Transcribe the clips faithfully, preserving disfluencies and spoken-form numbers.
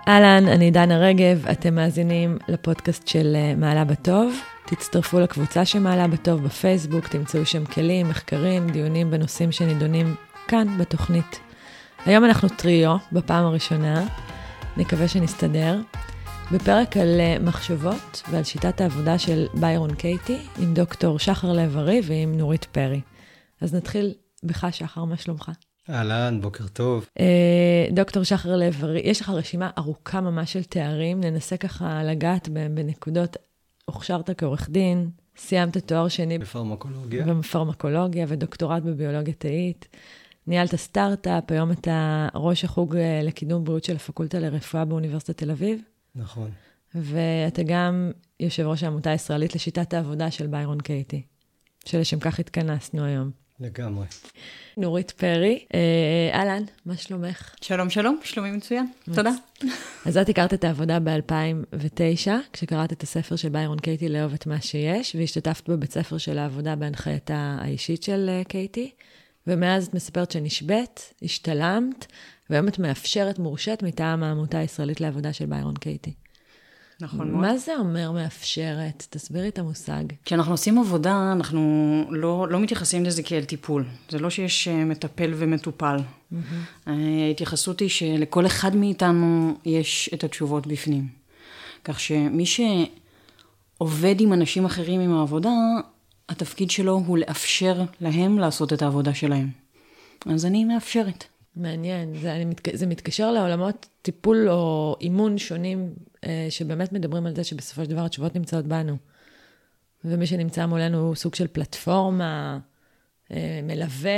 אהלן, אני דנה רגב, אתם מאזינים לפודקאסט של מעלה בטוב. תצטרפו לקבוצה שמעלה בטוב בפייסבוק, תמצאו שם כלים, מחקרים, דיונים בנושאים שנידונים כאן בתוכנית. היום אנחנו טריו, בפעם הראשונה, נקווה שנסתדר, בפרק על מחשבות ועל שיטת העבודה של ביירון קייטי, עם דוקטור שחר לב-ארי ועם נורית פרי. אז נתחיל בך, שחר, מה שלומך? אהלן, בוקר טוב. דוקטור שחר לב-ארי, יש לך רשימה ארוכה ממש של תארים, ננסה ככה לגעת בהם בנקודות. הוכשרת כעורך דין, סיימת תואר שני בפרמקולוגיה. בפרמקולוגיה ודוקטורט בביולוגיה תאית. ניהלת סטארט-אפ, היום אתה ראש החוג לקידום בריאות של הפקולטה לרפואה באוניברסיטת תל אביב. נכון. ואתה גם יושב ראש העמותה הישראלית לשיטת העבודה של ביירון קייטי, שלשם כך התכנסנו היום. לגמרי. נורית פרי, אהלן, מה שלומך? שלום, שלום, שלומי מצוין, תודה. אז את הכרת את העבודה ב-אלפיים ותשע, כשקראת את הספר של ביירון קייטי, לאהוב את מה שיש, והשתתפת בבית ספר של העבודה בהנחייתה האישית של קייטי, ומאז את מספרת שנשבט, השתלמת, והיום את מאפשרת מורשת מטעם העמותה הישראלית לעבודה של ביירון קייטי. נכון מאוד. מה זה אומר מאפשרת? תסבירי את המושג. כשאנחנו עושים עבודה, אנחנו לא, לא מתייחסים לזה כאל טיפול. זה לא שיש מטפל ומטופל. Mm-hmm. ההתייחסות היא שלכל אחד מאיתנו יש את התשובות בפנים. כך שמי שעובד עם אנשים אחרים עם העבודה, התפקיד שלו הוא לאפשר להם לעשות את העבודה שלהם. אז אני מאפשרת. מעניין, זה, אני מתק... זה מתקשר לעולמות טיפול או אימון שונים, אה, שבאמת מדברים על זה שבסופו של דבר התשובות נמצאות בנו. ומי שנמצא מולנו הוא סוג של פלטפורמה, אה, מלווה,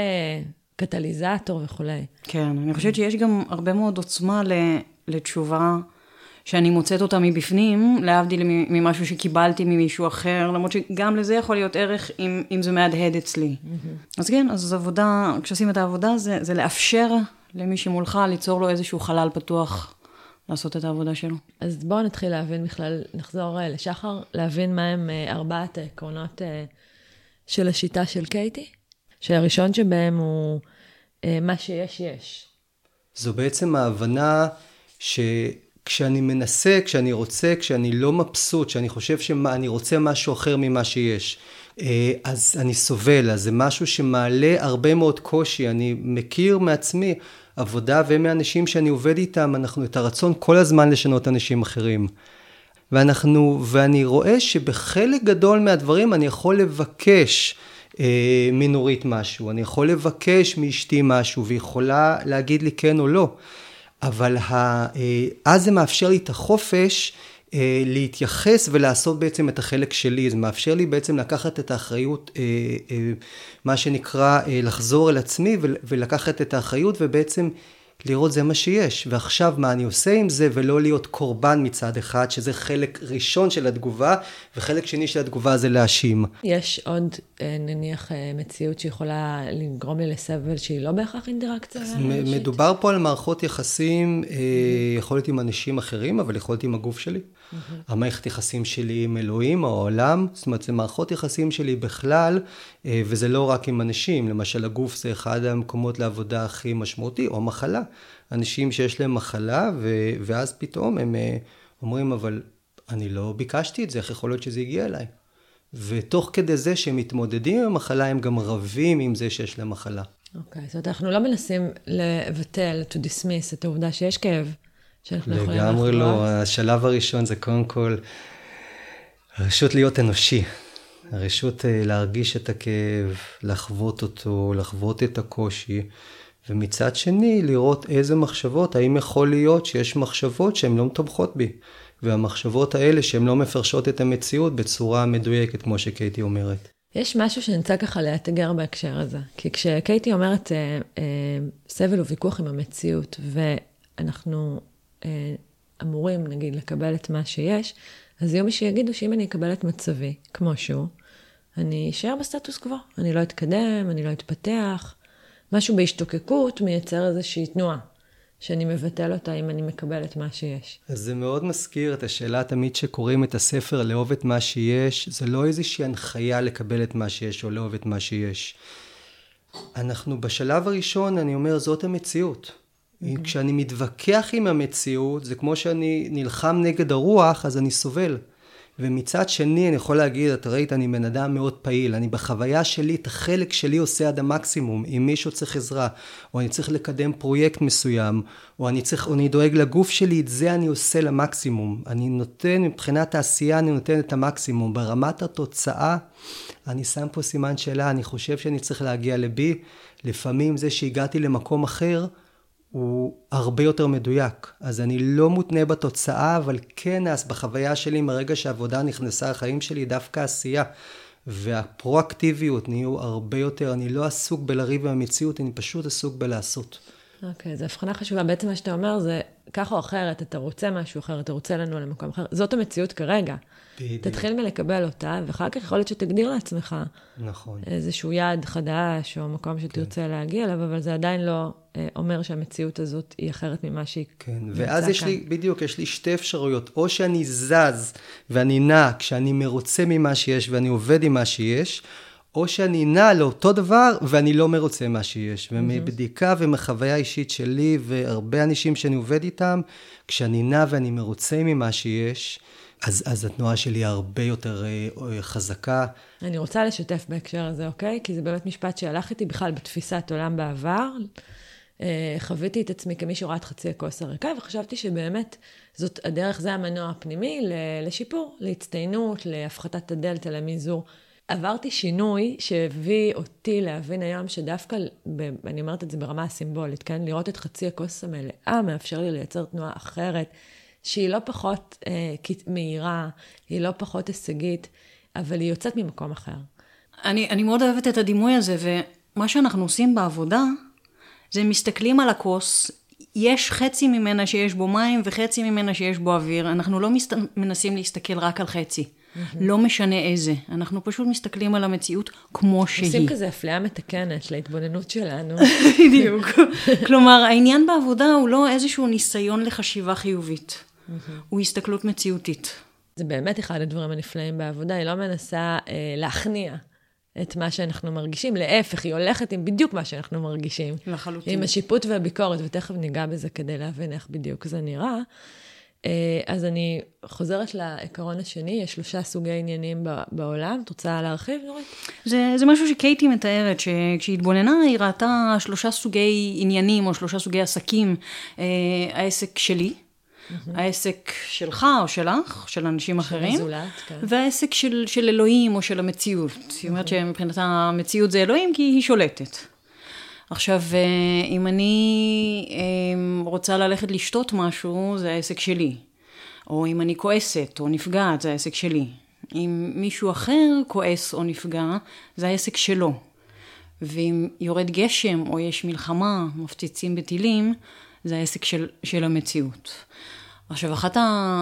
קטליזטור וכו'. כן, אני חושבת שיש גם הרבה מאוד עוצמה לתשובה, שאני מוצאת אותה מבפנים, להבדיל ממשהו שקיבלתי ממישהו אחר, למרות שגם לזה יכול להיות ערך אם, אם זה מהדהד אצלי. Mm-hmm. אז כן, אז עבודה, כשעושים את העבודה, זה, זה לאפשר למי שמולך, ליצור לו איזשהו חלל פתוח, לעשות את העבודה שלו. אז בואו נתחיל להבין בכלל, נחזור לשחר, להבין מהם ארבעת העקרונות של השיטה של קייטי, שהראשון שבהם הוא מה שיש יש. זו בעצם ההבנה ש... כשאני מנסה, כשאני רוצה, כשאני לא מבסוט, כשאני חושב שאני רוצה משהו אחר ממה שיש, אז אני סובל, אז זה משהו שמעלה הרבה מאוד קושי. אני מכיר מעצמי עבודה ומאנשים שאני עובד איתם, אנחנו את הרצון כל הזמן לשנות אנשים אחרים. ואנחנו, ואני רואה שבחלק גדול מהדברים אני יכול לבקש מנורית משהו, אני יכול לבקש מאשתי משהו, ויכולה להגיד לי כן או לא. אבל אז זה מאפשר לי את החופש להתייחס ולעשות בעצם את החלק שלי. זה מאפשר לי בעצם לקחת את האחריות, מה שנקרא לחזור אל עצמי ולקחת את האחריות ובעצם לראות זה מה שיש. ועכשיו מה אני עושה עם זה ולא להיות קורבן מצד אחד, שזה חלק ראשון של התגובה, וחלק שני של התגובה זה להאשים. יש עוד נניח מציאות שיכולה לגרום לי לסבל שהיא לא בהכרח אינטראקציה? מדובר פה על מערכות יחסים, יכול להיות עם אנשים אחרים, אבל יכול להיות עם הגוף שלי. המערכת יחסים שלי עם אלוהים או העולם, זאת אומרת, זה מערכות יחסים שלי בכלל, וזה לא רק עם אנשים. למשל, הגוף זה אחד המקומות לעבודה הכי משמעותי, או מחלה. אנשים שיש להם מחלה, ו- ואז פתאום הם אומרים, אבל אני לא ביקשתי את זה, איך יכול להיות שזה הגיע אליי? ותוך כדי זה שהם מתמודדים עם המחלה, הם גם רבים עם זה שיש להם מחלה. אוקיי, זאת אומרת, אנחנו לא מנסים לבטל, to dismiss את העובדה שיש כאב, לגמרי לא. השלב הראשון זה קודם כל הרשות להיות אנושי. הרשות להרגיש את הכאב, לחוות אותו, לחוות את הקושי. ומצד שני, לראות איזה מחשבות, האם יכול להיות שיש מחשבות שהן לא תומכות בי. והמחשבות האלה שהן לא מפרשות את המציאות בצורה מדויקת, כמו שקייטי אומרת. יש משהו שנמצא ככה לאתגר בהקשר הזה. כי כשקייטי אומרת אה, אה, סבל וויכוח עם המציאות, ואנחנו אמורים, נגיד, לקבל את מה שיש, אז יום מי שיגידו שאם אני אקבל את מצבי, כמו שהוא, אני אשאר בסטטוס קוו, אני לא אתקדם, אני לא אתפתח, משהו בהשתוקקות מייצר איזושהי תנועה, שאני מבטל אותה אם אני מקבל את מה שיש. אז זה מאוד מזכיר את השאלה תמיד שקוראים את הספר, לאהוב את מה שיש, זה לא איזושהי הנחיה לקבל את מה שיש או לאהוב את מה שיש. אנחנו בשלב הראשון, אני אומר, זאת המציאות. Mm-hmm. כשאני מתווכח עם המציאות, זה כמו שאני נלחם נגד הרוח, אז אני סובל. ומצד שני, אני יכול להגיד, את ראית, אני בן אדם מאוד פעיל, אני בחוויה שלי, את החלק שלי עושה עד המקסימום, אם מישהו צריך עזרה, או אני צריך לקדם פרויקט מסוים, או אני צריך, או אני דואג לגוף שלי, את זה אני עושה למקסימום. אני נותן, מבחינת העשייה, אני נותן את המקסימום. ברמת התוצאה, אני שם פה סימן שאלה, אני חושב שאני צריך להגיע לבי, לפעמים זה שהגעתי למקום אחר, הוא הרבה יותר מדויק. אז אני לא מותנה בתוצאה, אבל כן, אז בחוויה שלי, מרגע שהעבודה נכנסה לחיים שלי, דווקא עשייה, והפרואקטיביות נהיו הרבה יותר, אני לא עסוק בלריב במציאות, אני פשוט עסוק בלעשות. אוקיי, זו הבחנה חשובה. בעצם מה שאתה אומר זה, כך או אחרת, אתה רוצה משהו אחר, אתה רוצה לנו למקום אחר. זאת המציאות כרגע. בדיוק. תתחיל מלקבל אותה, ואחר כך יכול להיות שתגדיר לעצמך. נכון. איזשהו יעד חדש, או מקום שתרצה כן. להגיע אליו, אבל זה עדיין לא אה, אומר שהמציאות הזאת היא אחרת ממה שהיא. כן, ואז יש כאן. לי, בדיוק, יש לי שתי אפשרויות. או שאני זז ואני נע כשאני מרוצה ממה שיש, ואני עובד עם מה שיש, או שאני נע לאותו דבר, ואני לא מרוצה מה שיש. ומבדיקה ומחוויה אישית שלי, והרבה אנשים שאני עובד איתם, כשאני נע ואני מרוצה ממה שיש, אז, אז התנועה שלי הרבה יותר אה, חזקה. אני רוצה לשתף בהקשר הזה, אוקיי? כי זה באמת משפט שהלך איתי בכלל בתפיסת עולם בעבר. אה, חוויתי את עצמי כמי שראה את חצי הכוס הריקה, וחשבתי שבאמת זאת הדרך, זה המנוע הפנימי לשיפור, להצטיינות, להפחתת הדלתא, למיזור. עברתי שינוי שהביא אותי להבין היום שדווקא, אני אומרת את זה ברמה הסימבולית, כן? לראות את חצי הכוס המלאה מאפשר לי לייצר תנועה אחרת, שהיא לא פחות אה, מהירה, היא לא פחות הישגית, אבל היא יוצאת ממקום אחר. אני, אני מאוד אוהבת את הדימוי הזה, ומה שאנחנו עושים בעבודה, זה מסתכלים על הכוס, יש חצי ממנה שיש בו מים, וחצי ממנה שיש בו אוויר, אנחנו לא מסת... מנסים להסתכל רק על חצי. Mm-hmm. לא משנה איזה, אנחנו פשוט מסתכלים על המציאות כמו שהיא. עושים כזה אפליה מתקנת להתבוננות שלנו. בדיוק. כלומר, העניין בעבודה הוא לא איזשהו ניסיון לחשיבה חיובית. Mm-hmm. הוא הסתכלות מציאותית. זה באמת אחד הדברים הנפלאים בעבודה, היא לא מנסה אה, להכניע את מה שאנחנו מרגישים, להפך, היא הולכת עם בדיוק מה שאנחנו מרגישים. לחלוטין. עם השיפוט והביקורת, ותכף ניגע בזה כדי להבין איך בדיוק זה נראה. אז אני חוזרת לעיקרון השני, יש שלושה סוגי עניינים בעולם, את רוצה להרחיב, נורית? זה, זה משהו שקייטי מתארת, שכשהיא התבוננה, היא ראתה שלושה סוגי עניינים, או שלושה סוגי עסקים, העסק שלי, העסק שלך או שלך, של אנשים אחרים, זולת, כן. והעסק של, של אלוהים או של המציאות. היא אומרת שמבחינת המציאות זה אלוהים, כי היא שולטת. עכשיו, אם אני רוצה ללכת לשתות משהו, זה העסק שלי. או אם אני כועסת או נפגעת, זה העסק שלי. אם מישהו אחר כועס או נפגע, זה העסק שלו. ואם יורד גשם או יש מלחמה, מפציצים בטילים, זה העסק של, של המציאות. עכשיו, אחת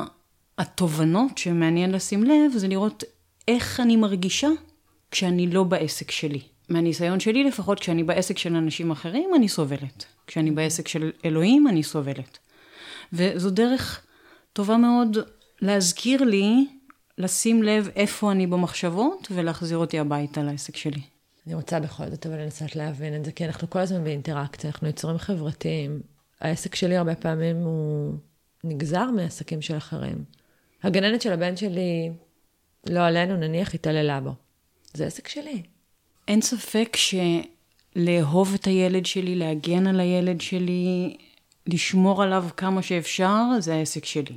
התובנות שמעניין לשים לב, זה לראות איך אני מרגישה כשאני לא בעסק שלי. מהניסיון שלי לפחות, כשאני בעסק של אנשים אחרים, אני סובלת. כשאני בעסק של אלוהים, אני סובלת. וזו דרך טובה מאוד להזכיר לי, לשים לב איפה אני במחשבות, ולהחזיר אותי הביתה לעסק שלי. אני רוצה בכל זאת, אבל לנסות להבין את זה, כי אנחנו כל הזמן באינטראקציה, אנחנו יצורים חברתיים. העסק שלי הרבה פעמים הוא נגזר מעסקים של אחרים. הגננת של הבן שלי, לא עלינו, נניח, התעללה בו. זה עסק שלי. אין ספק שלאהוב את הילד שלי, להגן על הילד שלי, לשמור עליו כמה שאפשר, זה העסק שלי.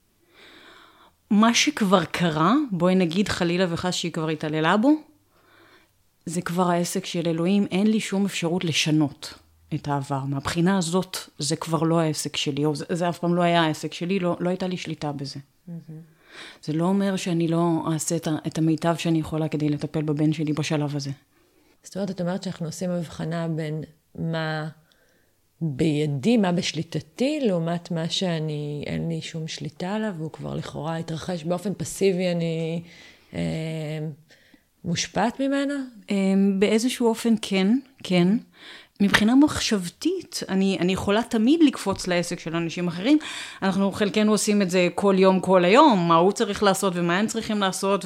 מה שכבר קרה, בואי נגיד חלילה וחס שהיא כבר התעללה בו, זה כבר העסק של אלוהים, אין לי שום אפשרות לשנות את העבר. מהבחינה הזאת, זה כבר לא העסק שלי, או זה, זה אף פעם לא היה העסק שלי, לא, לא הייתה לי שליטה בזה. Mm-hmm. זה לא אומר שאני לא אעשה את, את המיטב שאני יכולה כדי לטפל בבן שלי בשלב הזה. זאת אומרת, את אומרת שאנחנו עושים הבחנה בין מה בידי, מה בשליטתי, לעומת מה שאני, אין לי שום שליטה עליו, והוא כבר לכאורה התרחש באופן פסיבי, אני אה, מושפעת ממנה? אה, באיזשהו אופן כן, כן. מבחינה מחשבתית, אני, אני יכולה תמיד לקפוץ לעסק של אנשים אחרים. אנחנו חלקנו עושים את זה כל יום, כל היום, מה הוא צריך לעשות ומה הם צריכים לעשות,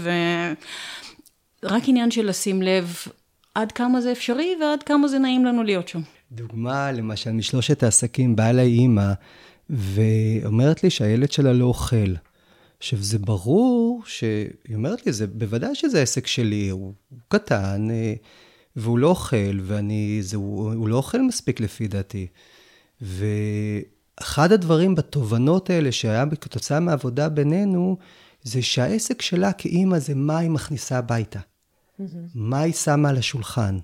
ורק עניין של לשים לב עד כמה זה אפשרי ועד כמה זה נעים לנו להיות שם. דוגמה, למשל, משלושת העסקים, באה אליי אימא, ואומרת לי שהילד שלה לא אוכל. עכשיו, זה ברור שהיא אומרת לי, זה, בוודאי שזה העסק שלי, הוא, הוא קטן, והוא לא אוכל, ואני, זה, הוא, הוא לא אוכל מספיק לפי דעתי. ואחד הדברים בתובנות האלה שהיה כתוצאה מהעבודה בינינו, זה שהעסק שלה כאימא זה מה היא מכניסה הביתה. Mm-hmm. מה היא שמה על השולחן.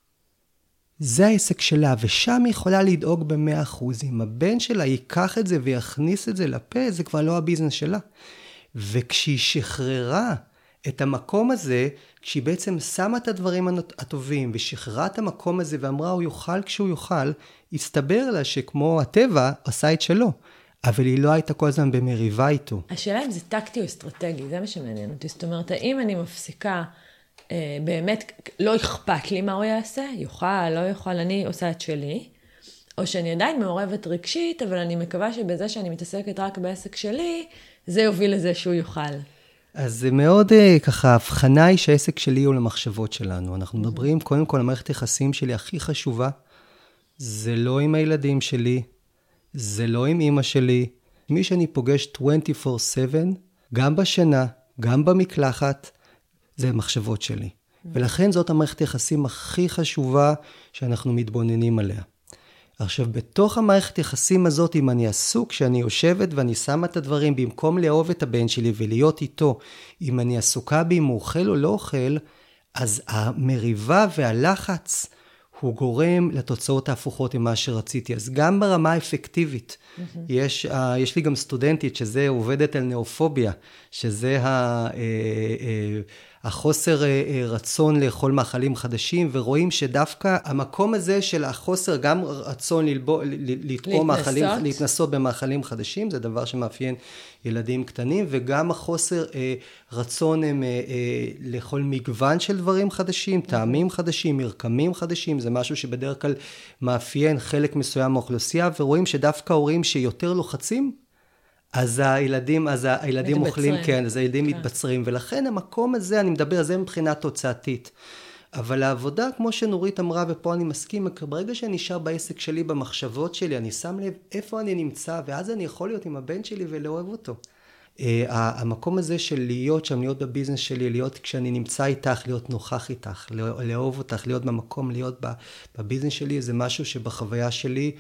זה העסק שלה, ושם היא יכולה לדאוג במאה אחוז. אם הבן שלה ייקח את זה ויכניס את זה לפה, זה כבר לא הביזנס שלה. וכשהיא שחררה את המקום הזה, כשהיא בעצם שמה את הדברים הטובים, ושחררה את המקום הזה ואמרה, הוא יוכל כשהוא יוכל, הסתבר לה שכמו הטבע עשה את שלו. אבל היא לא הייתה כל הזמן במריבה איתו. השאלה אם זה טקטי או אסטרטגי, זה מה שמעניין אותי. זאת אומרת, האם אני מפסיקה, אה, באמת לא אכפת לי מה הוא יעשה, יוכל, לא יוכל, אני עושה את שלי, או שאני עדיין מעורבת רגשית, אבל אני מקווה שבזה שאני מתעסקת רק בעסק שלי, זה יוביל לזה שהוא יוכל. אז זה מאוד ככה, הבחנה היא שהעסק שלי הוא למחשבות שלנו. אנחנו מדברים, קודם כל, המערכת יחסים שלי הכי חשובה, זה לא עם הילדים שלי, זה לא עם אמא שלי. מי שאני פוגש עשרים וארבע שבע, גם בשינה, גם במקלחת, זה מחשבות שלי. ולכן זאת המערכת יחסים הכי חשובה שאנחנו מתבוננים עליה. עכשיו, בתוך המערכת יחסים הזאת, אם אני עסוק, שאני יושבת ואני שמה את הדברים, במקום לאהוב את הבן שלי ולהיות איתו, אם אני עסוקה בי, אם הוא אוכל או לא אוכל, אז המריבה והלחץ הוא גורם לתוצאות ההפוכות ממה שרציתי. אז גם ברמה האפקטיבית, mm-hmm. יש, uh, יש לי גם סטודנטית שזה עובדת על נאופוביה, שזה ה... Uh, uh, החוסר רצון לאכול מאכלים חדשים, ורואים שדווקא המקום הזה של החוסר גם רצון ללבוא, לתרום מאכלים, להתנסות במאכלים חדשים, זה דבר שמאפיין ילדים קטנים, וגם החוסר רצון הם לאכול מגוון של דברים חדשים, טעמים חדשים, מרקמים חדשים, זה משהו שבדרך כלל מאפיין חלק מסוים מהאוכלוסייה, ורואים שדווקא הורים שיותר לוחצים, אז הילדים, אז הילדים אוכלים, כן, אז הילדים כן. מתבצרים, ולכן המקום הזה, אני מדבר על זה מבחינה תוצאתית. אבל העבודה, כמו שנורית אמרה, ופה אני מסכים, ברגע שאני נשאר בעסק שלי, במחשבות שלי, אני שם לב איפה אני נמצא, ואז אני יכול להיות עם הבן שלי ולאהוב אותו. המקום הזה של להיות שם, להיות בביזנס שלי, להיות כשאני נמצא איתך, להיות נוכח איתך, לאהוב אותך, להיות במקום, להיות בביזנס שלי, זה משהו שבחוויה שלי,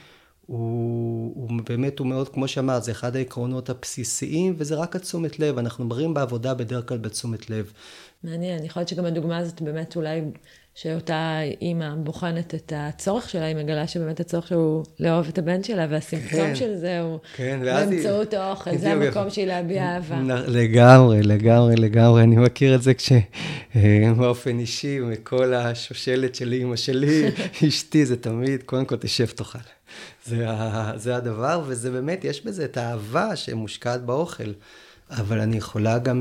הוא, הוא באמת, הוא מאוד, כמו שאמרת, זה אחד העקרונות הבסיסיים, וזה רק התשומת לב. אנחנו מדברים בעבודה בדרך כלל בתשומת לב. מעניין, אני חושבת שגם הדוגמה הזאת באמת אולי, שאותה אימא בוחנת את הצורך שלה, היא מגלה שבאמת הצורך שהוא לאהוב את הבן שלה, והסימפטום כן, של זה הוא כן, באמצעות האוכל, זה המקום שהיא להביע אהבה. לגמרי, לגמרי, לגמרי. אני מכיר את זה כשבאופן אישי, מכל השושלת של אימא שלי, אשתי, זה תמיד, קודם כל תשב תאכל. זה, זה הדבר, וזה באמת, יש בזה את האהבה שמושקעת באוכל, אבל אני יכולה גם,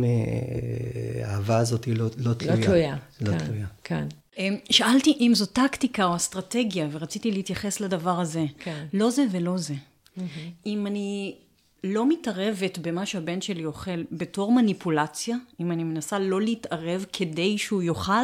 האהבה הזאת היא לא, לא תלויה. לא תלויה, לא כן, תלויה. כן. שאלתי אם זו טקטיקה או אסטרטגיה, ורציתי להתייחס לדבר הזה. כן. לא זה ולא זה. Mm-hmm. אם אני לא מתערבת במה שהבן שלי אוכל בתור מניפולציה, אם אני מנסה לא להתערב כדי שהוא יאכל,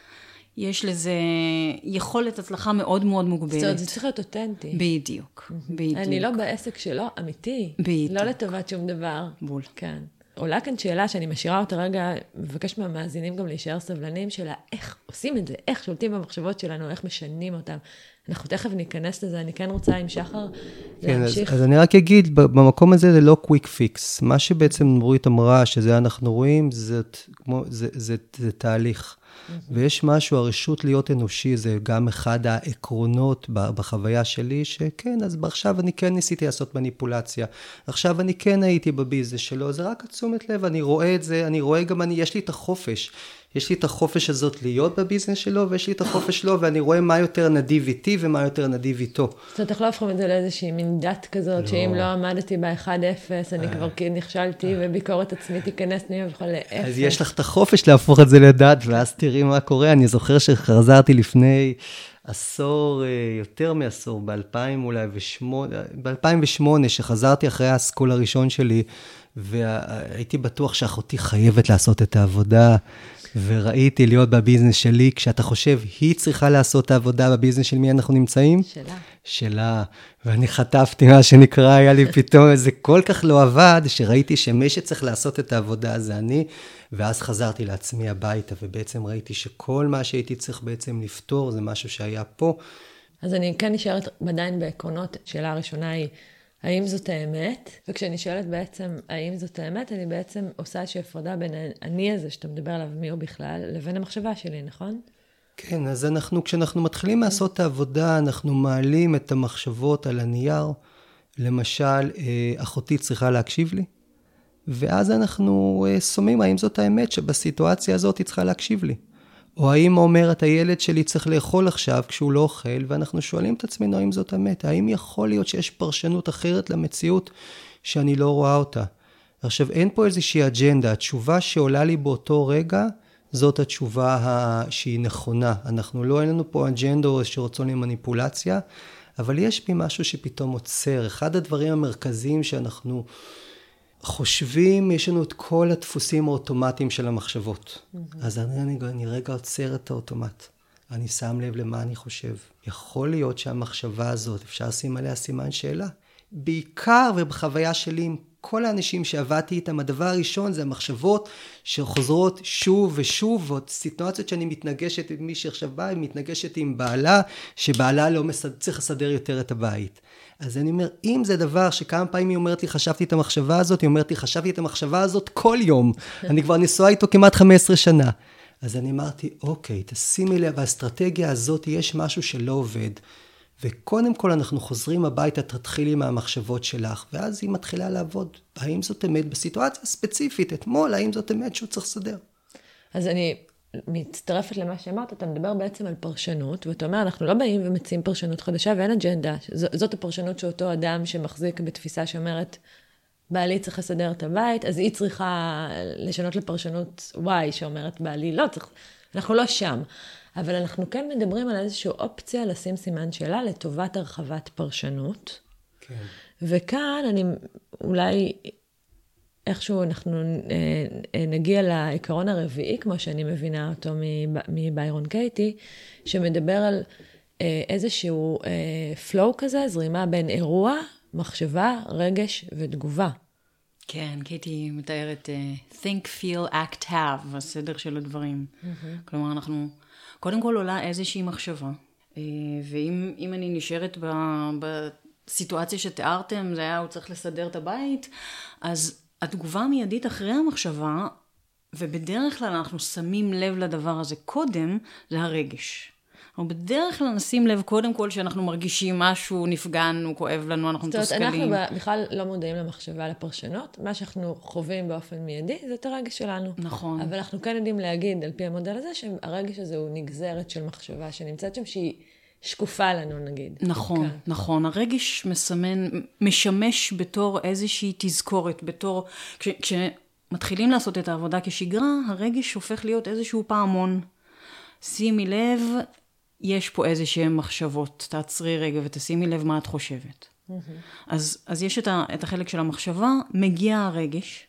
יש לזה יכולת הצלחה מאוד מאוד מוגבלת. זאת אומרת, זה צריך להיות אותנטי. בדיוק, בדיוק. אני לא בעסק שלו, אמיתי. בדיוק. לא לטובת שום דבר. בול. כן. עולה כאן שאלה שאני משאירה אותה רגע, מבקשת מהמאזינים גם להישאר סבלנים שלה, איך עושים את זה, איך שולטים במחשבות שלנו, איך משנים אותם. אנחנו תכף ניכנס לזה, אני כן רוצה עם שחר להמשיך. כן, אז, אז אני רק אגיד, במקום הזה זה לא קוויק פיקס. מה שבעצם נורית אמרה, שזה אנחנו רואים, זה, כמו, זה, זה, זה, זה תהליך. ויש משהו, הרשות להיות אנושי, זה גם אחד העקרונות בחוויה שלי, שכן, אז עכשיו אני כן ניסיתי לעשות מניפולציה. עכשיו אני כן הייתי בביזנס שלו, זה רק תשומת לב, אני רואה את זה, אני רואה גם, אני, יש לי את החופש. יש לי את החופש הזאת להיות בביזנס שלו, ויש לי את החופש שלו, ואני רואה מה יותר נדיב איתי, ומה יותר נדיב איתו. זאת אומרת, איך לא הופכים את זה לאיזושהי מין דת כזאת, שאם לא עמדתי ב-אחד אפס, אני כבר נכשלתי, וביקורת עצמית תיכנס לי ובכל ל-אפס. אז יש לך את החופש להפוך את זה לדת, ואז תראי מה קורה. אני זוכר שחזרתי לפני עשור, יותר מעשור, ב-אלפיים אולי ושמונה, ב-אלפיים ושמונה, שחזרתי אחרי האסכול הראשון שלי, והייתי בטוח שאחותי חייבת לעשות את העבודה, וראיתי להיות בביזנס שלי, כשאתה חושב, היא צריכה לעשות את העבודה בביזנס של מי אנחנו נמצאים? שלה. שלה. ואני חטפתי מה שנקרא, היה לי פתאום איזה כל כך לא עבד, שראיתי שמי שצריך לעשות את העבודה זה אני, ואז חזרתי לעצמי הביתה, ובעצם ראיתי שכל מה שהייתי צריך בעצם לפתור, זה משהו שהיה פה. אז אני כן נשארת עדיין בעקרונות. שאלה הראשונה היא, האם זאת האמת? וכשאני שואלת בעצם, האם זאת האמת, אני בעצם עושה איזושהי הפרדה בין אני הזה, שאתה מדבר עליו מי הוא בכלל, לבין המחשבה שלי, נכון? כן, אז אנחנו, כשאנחנו מתחילים לעשות את העבודה, אנחנו מעלים את המחשבות על הנייר. למשל, אחותי צריכה להקשיב לי, ואז אנחנו שומעים האם זאת האמת שבסיטואציה הזאת היא צריכה להקשיב לי. או האם אומרת, הילד שלי צריך לאכול עכשיו כשהוא לא אוכל, ואנחנו שואלים את עצמנו האם זאת אמת. האם יכול להיות שיש פרשנות אחרת למציאות שאני לא רואה אותה? עכשיו, אין פה איזושהי אג'נדה. התשובה שעולה לי באותו רגע, זאת התשובה שהיא נכונה. אנחנו לא, אין לנו פה אג'נדה או שרוצון למניפולציה, אבל יש בי משהו שפתאום עוצר. אחד הדברים המרכזיים שאנחנו חושבים, יש לנו את כל הדפוסים האוטומטיים של המחשבות. Mm-hmm. אז אני, אני רגע עוצר את האוטומט. אני שם לב למה אני חושב. יכול להיות שהמחשבה הזאת, אפשר לשים עליה סימן שאלה. בעיקר ובחוויה שלי עם כל האנשים שעבדתי איתם, הדבר הראשון זה המחשבות שחוזרות שוב ושוב, ועוד סיטואציות שאני מתנגשת עם מי שעכשיו בא, מתנגשת עם בעלה, שבעלה לא מסד... צריך לסדר יותר את הבית. אז אני אומר, אם זה דבר שכמה פעמים היא אומרת לי, חשבתי את המחשבה הזאת, היא אומרת לי, חשבתי את המחשבה הזאת כל יום. אני כבר נשואה איתו כמעט חמש עשרה שנה. אז אני אמרתי, אוקיי, תשימי לב, באסטרטגיה הזאת יש משהו שלא עובד. וקודם כל אנחנו חוזרים הביתה, תתחילי מהמחשבות שלך, ואז היא מתחילה לעבוד. האם זאת אמת בסיטואציה ספציפית? אתמול, האם זאת אמת שהוא צריך לסדר? אז אני מצטרפת למה שאמרת, אתה מדבר בעצם על פרשנות, ואתה אומר, אנחנו לא באים ומציעים פרשנות חדשה, ואין אג'נדה. זאת הפרשנות שאותו אדם שמחזיק בתפיסה שאומרת, בעלי צריך לסדר את הבית, אז היא צריכה לשנות לפרשנות Y, שאומרת, בעלי לא צריך, אנחנו לא שם. אבל אנחנו כן מדברים על איזושהי אופציה לשים סימן שאלה לטובת הרחבת פרשנות. כן. וכאן אני אולי איכשהו אנחנו נגיע לעיקרון הרביעי, כמו שאני מבינה אותו מביירון קייטי, שמדבר על איזשהו flow כזה, זרימה בין אירוע, מחשבה, רגש ותגובה. כן, קייטי מתארת uh, think, feel, act, have, הסדר של הדברים. Mm-hmm. כלומר, אנחנו קודם כל עולה איזושהי מחשבה, ואם אם אני נשארת ב, בסיטואציה שתיארתם, זה היה, הוא צריך לסדר את הבית, אז התגובה המיידית אחרי המחשבה, ובדרך כלל אנחנו שמים לב לדבר הזה קודם, זה הרגש. אנחנו בדרך כלל נשים לב קודם כל שאנחנו מרגישים משהו, נפגענו, כואב לנו, אנחנו מתוסכלים. זאת אומרת, אנחנו בכלל לא מודעים למחשבה, לפרשנות. מה שאנחנו חווים באופן מיידי, זה את הרגש שלנו. נכון. אבל אנחנו כן יודעים להגיד, על פי המודל הזה, שהרגש הזה הוא נגזרת של מחשבה, שנמצאת שם שהיא שקופה לנו, נגיד. נכון, כן. נכון. הרגש מסמן, משמש בתור איזושהי תזכורת, בתור, כש, כשמתחילים לעשות את העבודה כשגרה, הרגש הופך להיות איזשהו פעמון. שימי לב, יש פה איזה שהן מחשבות, תעצרי רגע ותשימי לב מה את חושבת. Mm-hmm. אז, אז יש את, ה, את החלק של המחשבה, מגיע הרגש,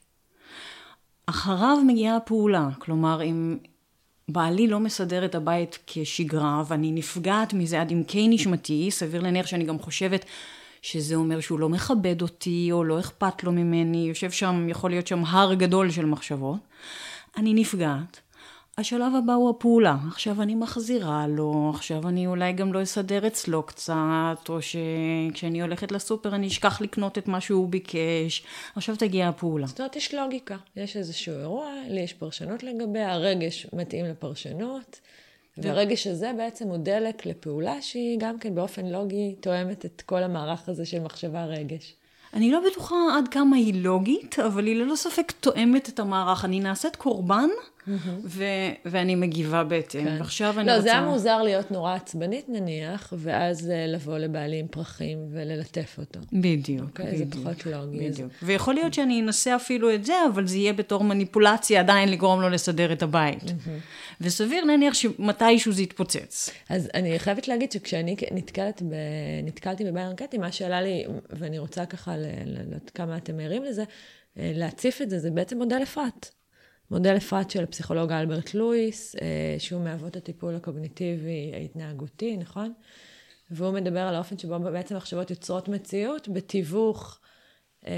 אחריו מגיעה הפעולה, כלומר אם בעלי לא מסדר את הבית כשגרה, ואני נפגעת מזה עד עמקי נשמתי, סביר להניח שאני גם חושבת שזה אומר שהוא לא מכבד אותי, או לא אכפת לו ממני, יושב שם, יכול להיות שם הר גדול של מחשבות, אני נפגעת, השלב הבא הוא הפעולה. עכשיו אני מחזירה לו, עכשיו אני אולי גם לא אסדר אצלו קצת, או שכשאני הולכת לסופר אני אשכח לקנות את מה שהוא ביקש. עכשיו תגיע הפעולה. זאת אומרת, יש לוגיקה. יש איזשהו אירוע, לי יש פרשנות לגבי, הרגש מתאים לפרשנות, והרגש הזה בעצם הוא דלק לפעולה שהיא גם כן באופן לוגי תואמת את כל המערך הזה של מחשבה רגש. אני לא בטוחה עד כמה היא לוגית, אבל היא ללא ספק תואמת את המערך. אני נעשית קורבן, ו- ואני מגיבה בהתאם. כן. ועכשיו אני לא, רוצה... זה היה מוזר להיות נורא עצבנית נניח, ואז לבוא לבעלי עם פרחים וללטף אותו. בדיוק. אוקיי? בדיוק. זה פחות לוגי. בדיוק. אז... ויכול להיות שאני אנסה אפילו את זה, אבל זה יהיה בתור מניפולציה עדיין לגרום לו לסדר את הבית. וסביר להניח שמתישהו זה יתפוצץ. אז אני חייבת להגיד שכשאני נתקלת ב... נתקלתי בביירון קייטי, מה שעלה לי, ואני רוצה ככה לדעת כמה אתם מעירים לזה, להציף את זה, זה בעצם מודל אפרת. מודל אפרת של הפסיכולוג אלברט לואיס, שהוא מאבות הטיפול הקוגניטיבי ההתנהגותי, נכון? והוא מדבר על האופן שבו בעצם מחשבות יוצרות מציאות בתיווך אה,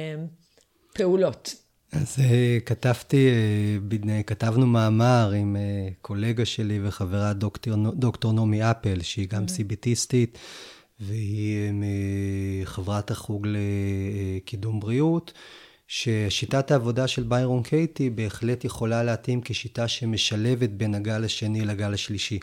פעולות. אז כתבתי, כתבנו מאמר עם קולגה שלי וחברה דוקטור, דוקטור נעמי אפל, שהיא גם סיביטיסטית, והיא חברת החוג לקידום בריאות, ששיטת העבודה של ביירון קייטי בהחלט יכולה להתאים כשיטה שמשלבת בין הגל השני לגל השלישי.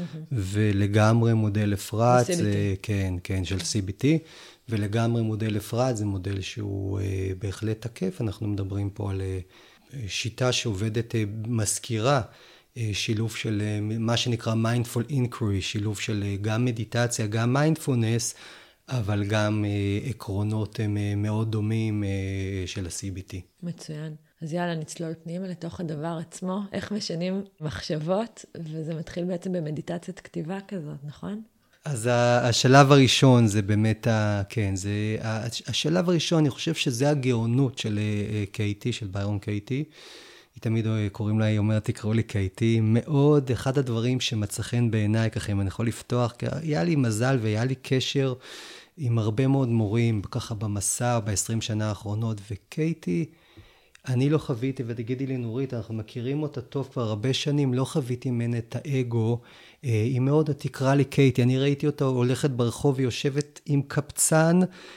ולגמרי מודל אפרת, זה, כן, כן, של סי בי טי, ולגמרי מודל אפרת, זה מודל שהוא אה, בהחלט תקף. אנחנו מדברים פה על אה, שיטה שעובדת, אה, מזכירה, אה, שילוב של אה, מה שנקרא mindful inquiry, שילוב של אה, גם מדיטציה, גם mindfulness, אבל גם אה, עקרונות הם אה, מאוד דומים אה, של ה-סי בי טי. מצוין. אז יאללה, נצלול פנימה לתוך הדבר עצמו, איך משנים מחשבות, וזה מתחיל בעצם במדיטציית כתיבה כזאת, נכון? אז השלב הראשון זה באמת, ה, כן, זה, השלב הראשון, אני חושב שזה הגאונות של קייטי, של ביירון קייטי. היא תמיד קוראים לה, היא אומרת, תקראו לי קייטי. מאוד, אחד הדברים שמצא חן בעיניי, ככה אם אני יכול לפתוח, כי היה לי מזל והיה לי קשר עם הרבה מאוד מורים, ככה במסע, ב-עשרים שנה האחרונות, וקייטי, אני לא חוויתי, ותגידי לי נורית, אנחנו מכירים אותה טוב כבר הרבה שנים, לא חוויתי ממנה את האגו, היא מאוד, תקרא לי קייטי, אני ראיתי אותה הולכת ברחוב, היא יושבת עם קפצן,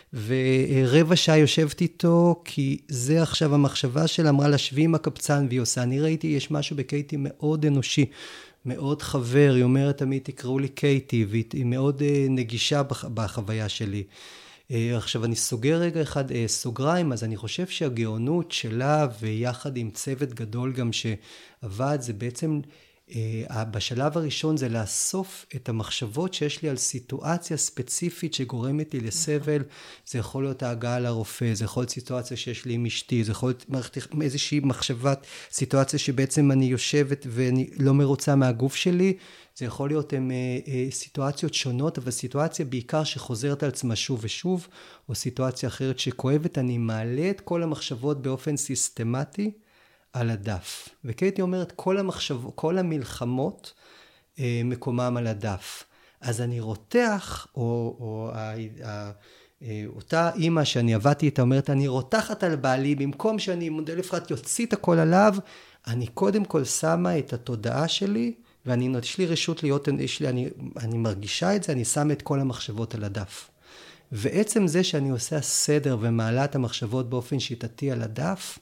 ורבע שעה יושבת איתו, כי זה עכשיו המחשבה שלה, אמרה לה, שבי עם הקפצן, והיא עושה, אני ראיתי, יש משהו בקייטי מאוד אנושי, מאוד חבר, היא אומרת תמיד, תקראו לי קייטי, והיא מאוד נגישה בחוויה שלי. עכשיו אני סוגר רגע אחד סוגריים, אז אני חושב שהגאונות שלה ויחד עם צוות גדול גם שעבד, זה בעצם בשלב הראשון זה לאסוף את המחשבות שיש לי על סיטואציה ספציפית שגורמת לי לסבל. זה יכול להיות ההגעה לרופא, זה יכול להיות סיטואציה שיש לי עם אשתי, זה יכול להיות איזושהי מחשבת, סיטואציה שבעצם אני יושבת ואני לא מרוצה מהגוף שלי. זה יכול להיות הם, סיטואציות שונות, אבל סיטואציה בעיקר שחוזרת על עצמה שוב ושוב, או סיטואציה אחרת שכואבת, אני מעלה את כל המחשבות באופן סיסטמטי על הדף. וקייטי אומרת, כל המחשבות, כל המלחמות מקומם על הדף. אז אני רותח, או, או ה, ה, אותה אימא שאני עבדתי איתה, אומרת, אני רותחת על בעלי, במקום שאני מודל אפרת יוציא את הכל עליו, אני קודם כל שמה את התודעה שלי, ואני, יש לי רשות להיות, יש לי, אני, אני מרגישה את זה, אני שמה את כל המחשבות על הדף. ועצם זה שאני עושה סדר ומעלה את המחשבות באופן שיטתי על הדף,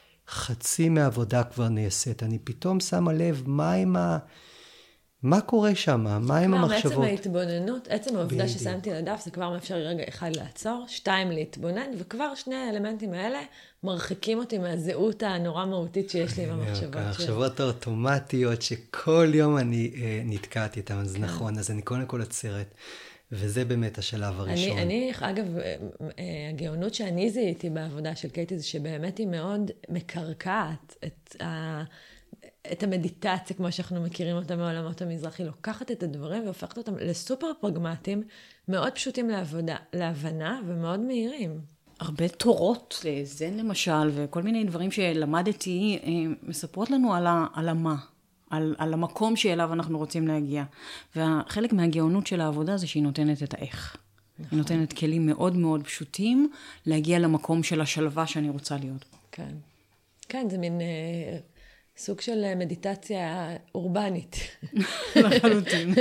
חצי מהעבודה כבר נעשית. אני פתאום שמה לב מה עם ה... מה קורה שם? מה עם המחשבות? כבר מעצם ההתבוננות, עצם העובדה ששמתי על הדף, זה כבר מאפשר רגע אחד לעצור, שתיים להתבונן, וכבר שני האלמנטים האלה מרחיקים אותי מהזהות הנורא מהותית שיש לי עם המחשבות. המחשבות האוטומטיות שכל יום אני נתקעתי איתן, אז נכון, אז אני קודם כל עצרת. וזה באמת השלב הראשון. אני, אני, אגב, הגאונות שאני זיהיתי בעבודה של קייטי, זה שבאמת היא מאוד מקרקעת את ה... את המדיטציה, כמו שאנחנו מכירים אותה מעולמות המזרח, היא לוקחת את הדברים והופכת אותם לסופר פרגמטיים, מאוד פשוטים לעבודה, להבנה ומאוד מהירים. הרבה תורות, זן למשל, וכל מיני דברים שלמדתי, מספרות לנו על, ה, על המה, על, על המקום שאליו אנחנו רוצים להגיע. וחלק מהגאונות של העבודה זה שהיא נותנת את האיך. נכון. היא נותנת כלים מאוד מאוד פשוטים להגיע למקום של השלווה שאני רוצה להיות. כן. כן, זה מין... סוג של מדיטציה אורבנית. לחלוטין.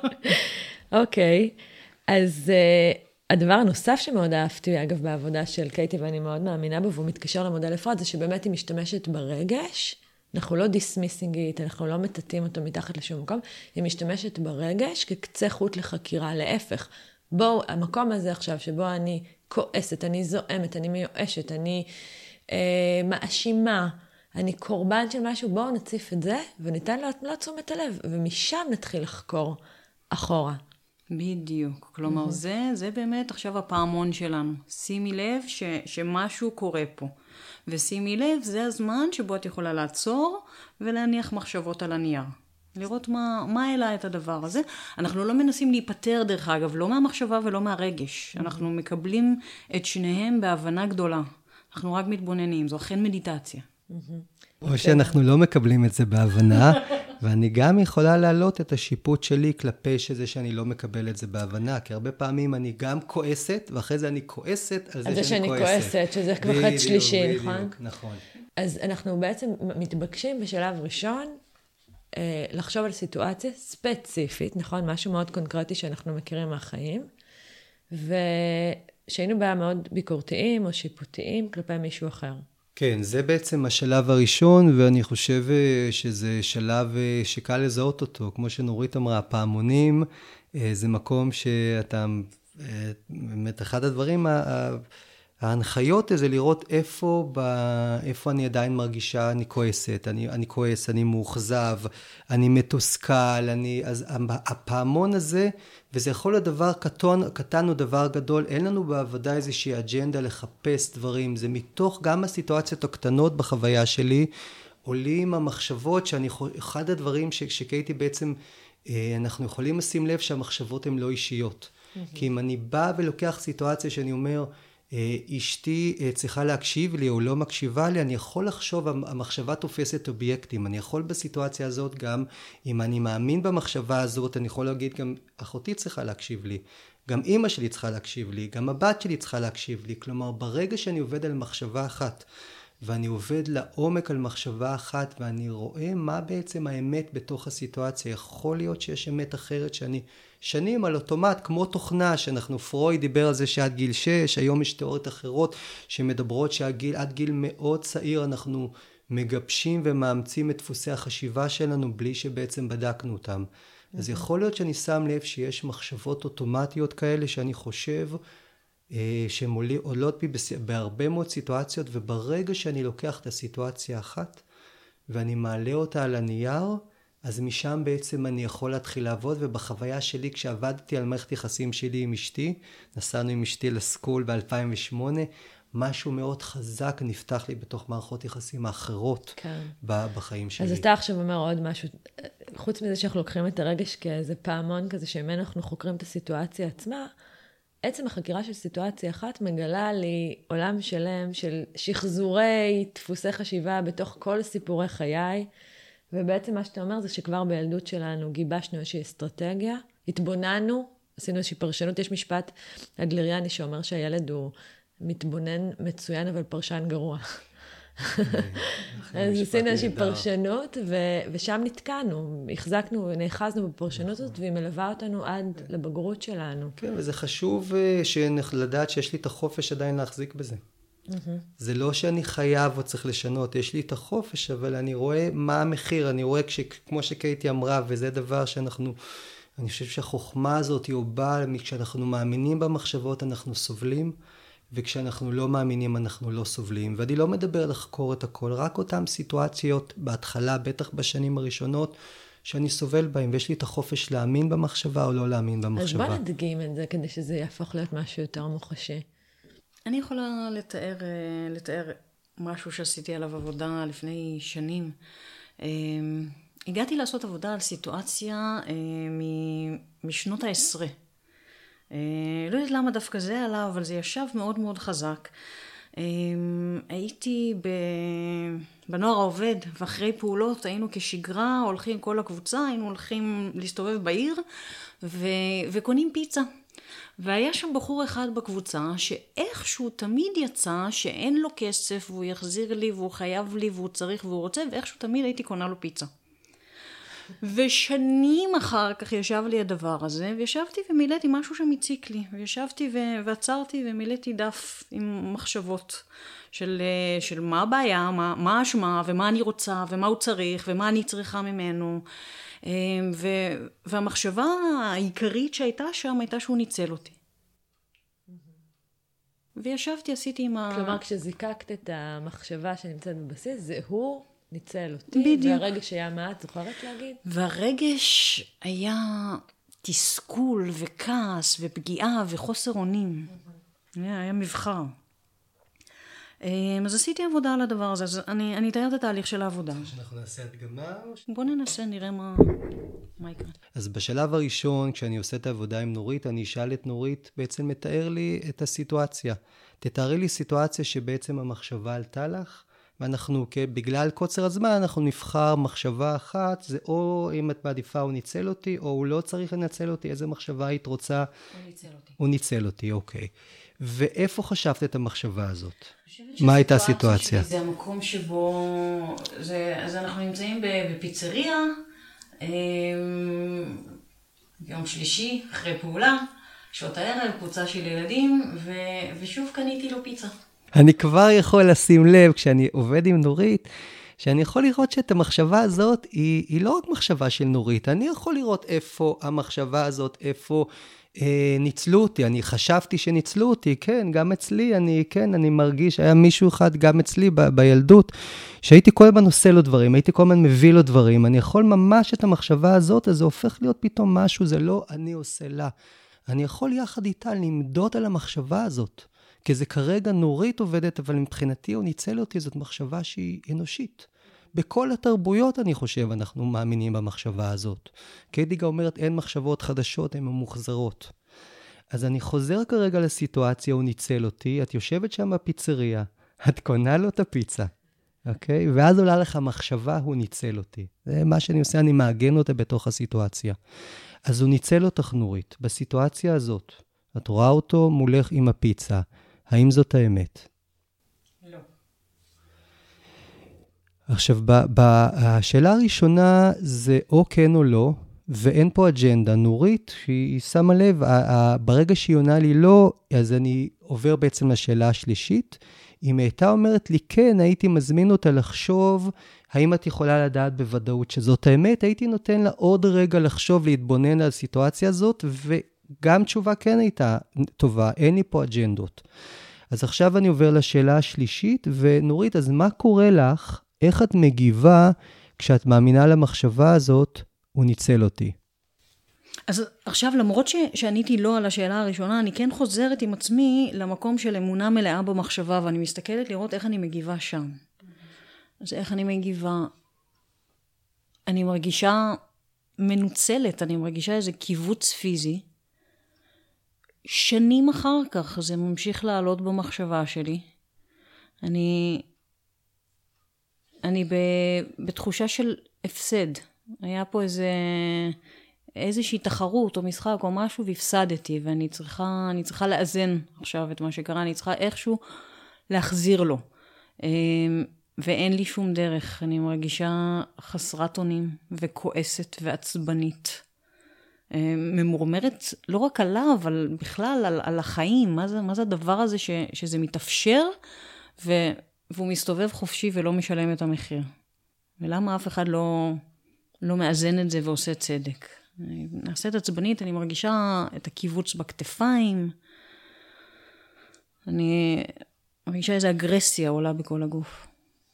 אוקיי, אז uh, הדבר הנוסף שמאוד אהבתי, אגב, בעבודה של קייטי, ואני מאוד מאמינה בו, והוא מתקשר למודל אפרת, זה שבאמת היא משתמשת ברגש, אנחנו לא דיסמיסינגית, אנחנו לא מטטים אותו מתחת לשום מקום, היא משתמשת ברגש כקצה חוט לחקירה, להפך. בואו, המקום הזה עכשיו, שבו אני כועסת, אני זועמת, אני מיואשת, אני אה, מאשימה, אני קורבן של משהו, בואו נציף את זה, וניתן לו תשומת הלב, ומשם נתחיל לחקור אחורה. בדיוק. כלומר, mm-hmm. זה, זה באמת עכשיו הפעמון שלנו. שימי לב ש, שמשהו קורה פה. ושימי לב, זה הזמן שבו את יכולה לעצור, ולהניח מחשבות על הנייר. לראות מה, מה העלה את הדבר הזה. אנחנו לא מנסים להיפטר, דרך אגב, לא מהמחשבה ולא מהרגש. Mm-hmm. אנחנו מקבלים את שניהם בהבנה גדולה. אנחנו רק מתבוננים, זו אכן מדיטציה. או שאנחנו לא מקבלים את זה בהבנה, ואני גם יכולה להעלות את השיפוט שלי כלפי שזה שאני לא מקבל את זה בהבנה, כי הרבה פעמים אני גם כועסת, ואחרי זה אני כועסת על זה שאני כועסת. על זה שאני כועסת, שזה כבר חד שלישי, נכון? נכון. אז אנחנו בעצם מתבקשים בשלב ראשון, לחשוב על סיטואציה ספציפית, נכון? משהו מאוד קונקרטי שאנחנו מכירים מהחיים, ושהיינו בה מאוד ביקורתיים או שיפוטיים כלפי מישהו אחר. כן, זה בעצם השלב הראשון, ואני חושב שזה שלב שקל לזהות אותו. כמו שנורית אמרה, הפעמונים, זה מקום שאתה, באמת אחד הדברים, ההנחיות זה לראות איפה, ב, איפה אני עדיין מרגישה, אני כועסת, אני, אני כועס, אני מאוכזב, אני מתוסכל, אני, אז הפעמון הזה, וזה יכול להיות דבר קטון, קטן או דבר גדול, אין לנו בעבודה איזושהי אג'נדה לחפש דברים, זה מתוך גם הסיטואציות הקטנות בחוויה שלי, עולים המחשבות שאני, אחד הדברים ש, שקייתי בעצם, אנחנו יכולים לשים לב שהמחשבות הן לא אישיות. Mm-hmm. כי אם אני בא ולוקח סיטואציה שאני אומר, אשתי צריכה להקשיב לי או לא מקשיבה לי, אני יכול לחשוב, המחשבה תופסת אובייקטים, אני יכול בסיטואציה הזאת גם, אם אני מאמין במחשבה הזאת, אני יכול להגיד גם, אחותי צריכה להקשיב לי, גם אמא שלי צריכה להקשיב לי, גם הבת שלי צריכה להקשיב לי, כלומר ברגע שאני עובד על מחשבה אחת, ואני עובד לעומק על מחשבה אחת, ואני רואה מה בעצם האמת בתוך הסיטואציה, יכול להיות שיש אמת אחרת שאני שנים על אוטומט, כמו תוכנה, שאנחנו, פרויד דיבר על זה שעד גיל שש, היום יש תיאוריות אחרות שמדברות שעד גיל, עד גיל מאוד צעיר אנחנו מגבשים ומאמצים את דפוסי החשיבה שלנו בלי שבעצם בדקנו אותם. Mm-hmm. אז יכול להיות שאני שם לב שיש מחשבות אוטומטיות כאלה שאני חושב אה, שהן עולות בי בהרבה מאוד סיטואציות, וברגע שאני לוקח את הסיטואציה האחת ואני מעלה אותה על הנייר, אז משם בעצם אני יכול להתחיל לעבוד, ובחוויה שלי כשעבדתי על מערכת יחסים שלי עם אשתי, נסענו עם אשתי לסקול ב-אלפיים ושמונה, משהו מאוד חזק נפתח לי בתוך מערכות יחסים האחרות כן. בחיים שלי. אז אתה עכשיו אומר עוד משהו, חוץ מזה שאנחנו לוקחים את הרגש כאיזה פעמון כזה, שממנו אנחנו חוקרים את הסיטואציה עצמה, עצם החקירה של סיטואציה אחת מגלה לי עולם שלם של שחזורי דפוסי חשיבה בתוך כל סיפורי חיי, ובעצם מה שאתה אומר זה שכבר בילדות שלנו גיבשנו איזושהי אסטרטגיה, התבוננו, עשינו איזושהי פרשנות, יש משפט אדלריאני שאומר שהילד הוא מתבונן מצוין אבל פרשן גרוע. אז עשינו איזושהי פרשנות ושם נתקענו, החזקנו ונאחזנו בפרשנות הזאת והיא מלווה אותנו עד לבגרות שלנו. כן, וזה חשוב לדעת שיש לי את החופש עדיין להחזיק בזה. זה לא שאני חייב או צריך לשנות, יש לי את החופש, אבל אני רואה מה המחיר, אני רואה כמו שקייטי אמרה, וזה דבר שאנחנו, אני חושב שהחוכמה הזאת היא באה, כשאנחנו מאמינים במחשבות אנחנו סובלים, וכשאנחנו לא מאמינים אנחנו לא סובלים, ואני לא מדבר לחקור את הכל, רק אותם סיטואציות בהתחלה, בטח בשנים הראשונות, שאני סובל בהם, ויש לי את החופש להאמין במחשבה או לא להאמין במחשבה. אז בוא נדגים את זה כדי שזה יהפוך להיות משהו יותר מוחשי. אני יכולה לתאר, לתאר משהו שעשיתי עליו עבודה לפני שנים. הגעתי לעשות עבודה על סיטואציה משנות העשרה. לא יודעת למה דווקא זה עליו, אבל זה ישב מאוד מאוד חזק. הייתי בנוער העובד, ואחרי פעולות היינו כשגרה, הולכים כל הקבוצה, היינו הולכים להסתובב בעיר, וקונים פיצה. והיה שם בחור אחד בקבוצה שאיכשהו תמיד יצא שאין לו כסף והוא יחזיר לי והוא חייב לי והוא צריך והוא רוצה, ואיכשהו תמיד הייתי קונה לו פיצה. ושנים אחר כך ישב לי הדבר הזה, וישבתי ומילאתי משהו שמציק לי, וישבתי ועצרתי ומילאתי דף עם מחשבות של, של מה הבעיה, מה, מה האשמה ומה אני רוצה ומה הוא צריך ומה אני צריכה ממנו. ו, והמחשבה העיקרית שהייתה שם הייתה שהוא ניצל אותי. וישבתי, עשיתי עם ה... כלומר, כשזיקקת את המחשבה שנמצאת בבסיס, זה הוא ניצל אותי, בדיוק. והרגש היה מה, את זוכרת להגיד? והרגש היה תסכול וכעס ופגיעה וחוסר אונים. היה, היה מבחר. אז עשיתי עבודה על הדבר הזה, אז אני, אני אתאר את התהליך של העבודה. שאנחנו נעשה הדגמה? בוא ננסה, נראה מה, מה יקרה. אז בשלב הראשון, כשאני עושה את העבודה עם נורית, אני אשאל את נורית, בעצם מתאר לי את הסיטואציה. תתארי לי סיטואציה שבעצם המחשבה עלתה לך, ואנחנו, בגלל קוצר הזמן, אנחנו נבחר מחשבה אחת, זה או אם את מעדיפה הוא ניצל אותי, או הוא לא צריך לנצל אותי, איזה מחשבה היית רוצה? הוא ניצל אותי. הוא ניצל אותי, אוקיי. ואיפה חשבת את המחשבה הזאת? מה הייתה הסיטואציה? זה המקום שבו, זה, אז אנחנו נמצאים בפיצריה, יום שלישי, אחרי פעולה, שעות הערב, קבוצה של ילדים, ו, ושוב קניתי לו פיצה. אני כבר יכול לשים לב, כשאני עובד עם נורית, שאני יכול לראות שאת המחשבה הזאת, היא, היא לא רק מחשבה של נורית, אני יכול לראות איפה המחשבה הזאת, איפה אה, ניצלו אותי, אני חשבתי שניצלו אותי, כן, גם אצלי, אני, כן, אני מרגיש, היה מישהו אחד גם אצלי ב, בילדות, שהייתי כל הזמן עושה לו דברים, הייתי כל הזמן מביא לו דברים, אני יכול ממש את המחשבה הזאת, אז זה הופך להיות פתאום משהו, זה לא אני עושה לה. אני יכול יחד איתה למדוד על המחשבה הזאת, כי זה כרגע נורית עובדת, אבל מבחינתי הוא ניצל אותי, זאת מחשבה שהיא אנושית. בכל התרבויות, אני חושב, אנחנו מאמינים במחשבה הזאת. קיידיגה אומרת, אין מחשבות חדשות, הן ממוחזרות. אז אני חוזר כרגע לסיטואציה, הוא ניצל אותי, את יושבת שם בפיצריה, את קונה לו את הפיצה, אוקיי? ואז עולה לך מחשבה, הוא ניצל אותי. זה מה שאני עושה, אני מעגן אותה בתוך הסיטואציה. אז הוא ניצל אותך נורית. בסיטואציה הזאת, את רואה אותו מולך עם הפיצה. האם זאת האמת? לא. עכשיו, השאלה הראשונה זה או כן או לא, ואין פה אג'נדה. נורית, שהיא שמה לב, ברגע שהיא עונה לי לא, אז אני עובר בעצם לשאלה השלישית. אם הייתה אומרת לי כן, הייתי מזמין אותה לחשוב, האם את יכולה לדעת בוודאות שזאת האמת, הייתי נותן לה עוד רגע לחשוב, להתבונן על הסיטואציה הזאת, וגם תשובה כן הייתה טובה, אין לי פה אג'נדות. אז עכשיו אני עובר לשאלה השלישית, ונורית, אז מה קורה לך? איך את מגיבה כשאת מאמינה למחשבה הזאת, הוא ניצל אותי? אז עכשיו, למרות ש- שעניתי לא על השאלה הראשונה, אני כן חוזרת עם עצמי למקום של אמונה מלאה במחשבה, ואני מסתכלת לראות איך אני מגיבה שם. אז איך אני מגיבה? אני מרגישה מנוצלת, אני מרגישה איזה קיבוץ פיזי. שנים אחר כך זה ממשיך לעלות במחשבה שלי. אני, אני ב, בתחושה של הפסד. היה פה איזה, איזושהי תחרות או משחק או משהו והפסדתי, ואני צריכה, אני צריכה לאזן עכשיו את מה שקרה, אני צריכה איכשהו להחזיר לו. ואין לי שום דרך, אני מרגישה חסרת אונים וכועסת ועצבנית. ממורמרת לא רק עליו, אבל בכלל על, על החיים, מה זה, מה זה הדבר הזה ש, שזה מתאפשר, ו, והוא מסתובב חופשי ולא משלם את המחיר. ולמה אף אחד לא, לא מאזן את זה ועושה צדק? אני נעשית עצבנית, אני מרגישה את הקיבוץ בכתפיים, אני מרגישה איזו אגרסיה עולה בכל הגוף.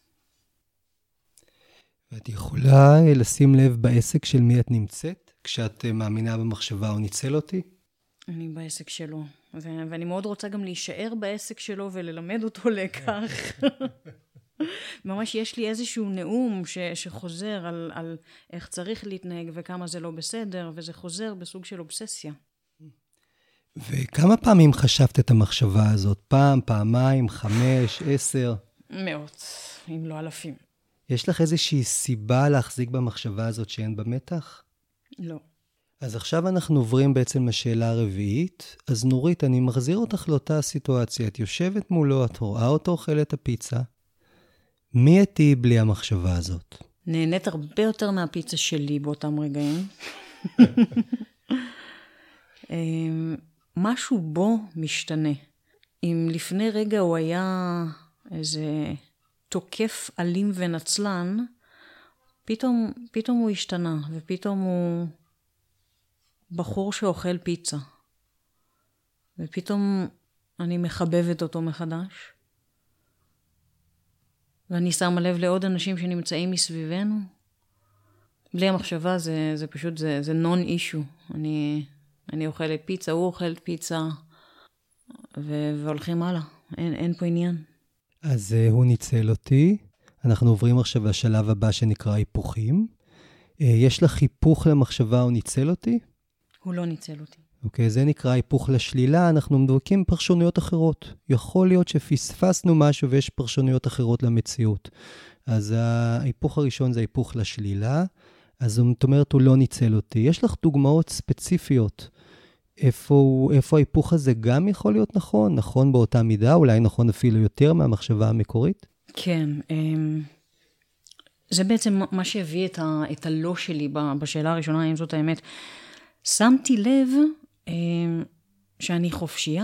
ואת יכולה לשים לב בעסק של מי את נמצאת? כשאת מאמינה במחשבה הוא ניצל אותי? אני בעסק שלו, ו- ואני מאוד רוצה גם להישאר בעסק שלו וללמד אותו לכך. ממש יש לי איזשהו נאום ש- שחוזר על, על איך צריך להתנהג וכמה זה לא בסדר, וזה חוזר בסוג של אובססיה. וכמה פעמים חשבת את המחשבה הזאת? פעם, פעמיים, חמש, עשר? מאות, אם לא אלפים. יש לך איזושהי סיבה להחזיק במחשבה הזאת שאין במתח? לא. אז עכשיו אנחנו עוברים בעצם לשאלה הרביעית. אז נורית, אני מחזיר אותך לאותה סיטואציה. את יושבת מולו, את רואה אותו אוכל את הפיצה. מי את תהיי בלי המחשבה הזאת? נהנית הרבה יותר מהפיצה שלי באותם רגעים. משהו בו משתנה. אם לפני רגע הוא היה איזה תוקף אלים ונצלן, פתאום, פתאום הוא השתנה, ופתאום הוא בחור שאוכל פיצה. ופתאום אני מחבבת אותו מחדש. ואני שמה לב לעוד אנשים שנמצאים מסביבנו. בלי המחשבה זה, זה פשוט, זה, זה non-issue. אני, אני אוכלת פיצה, הוא אוכלת פיצה, ו, והולכים הלאה. אין, אין פה עניין. אז uh, הוא ניצל אותי. אנחנו עוברים עכשיו לשלב הבא שנקרא היפוכים. Uh, יש לך היפוך למחשבה, הוא ניצל אותי? הוא לא ניצל אותי. אוקיי, זה נקרא היפוך לשלילה, אנחנו מדוקים פרשנויות אחרות. יכול להיות שפספסנו משהו ויש פרשנויות אחרות למציאות. אז ההיפוך הראשון זה היפוך לשלילה, אז זאת אומרת, הוא לא ניצל אותי. יש לך דוגמאות ספציפיות, איפה, הוא, איפה ההיפוך הזה גם יכול להיות נכון, נכון באותה מידה, אולי נכון אפילו יותר מהמחשבה המקורית? כן, זה בעצם מה שהביא את, ה, את הלא שלי בשאלה הראשונה, אם זאת האמת. שמתי לב שאני חופשייה.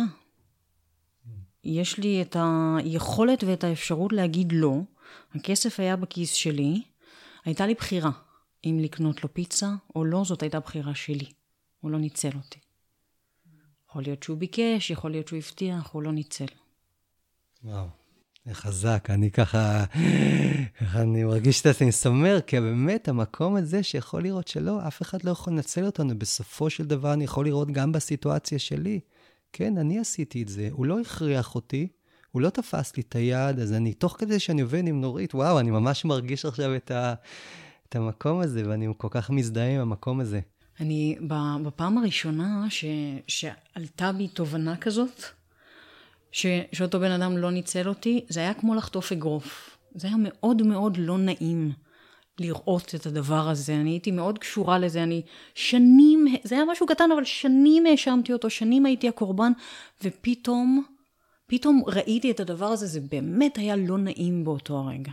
יש לי את היכולת ואת האפשרות להגיד לא. הכסף היה בכיס שלי, הייתה לי בחירה. אם לקנות לו פיצה או לא, זאת הייתה בחירה שלי. הוא לא ניצל אותי. יכול להיות שהוא ביקש, יכול להיות שהוא הבטיח, הוא לא ניצל. וואו, זה חזק. אני ככה, אני מרגיש שאתה מסמר, כי באמת המקום הזה שיכול לראות שלא, אף אחד לא יכול לנצל אותנו. בסופו של דבר אני יכול לראות גם בסיטואציה שלי. כן, אני עשיתי את זה. הוא לא הכריח אותי, הוא לא תפס לי את היד, אז אני, תוך כדי שאני עובד עם נורית, וואו, אני ממש מרגיש עכשיו את ה... את המקום הזה, ואני כל כך מזדהה עם המקום הזה. אני, בפעם הראשונה ש, שעלתה בי תובנה כזאת, ש, שאותו בן אדם לא ניצל אותי, זה היה כמו לחטוף אגרוף. זה היה מאוד מאוד לא נעים לראות את הדבר הזה. אני הייתי מאוד קשורה לזה, אני שנים, זה היה משהו קטן, אבל שנים האשמתי אותו, שנים הייתי הקורבן, ופתאום, פתאום ראיתי את הדבר הזה, זה באמת היה לא נעים באותו הרגע.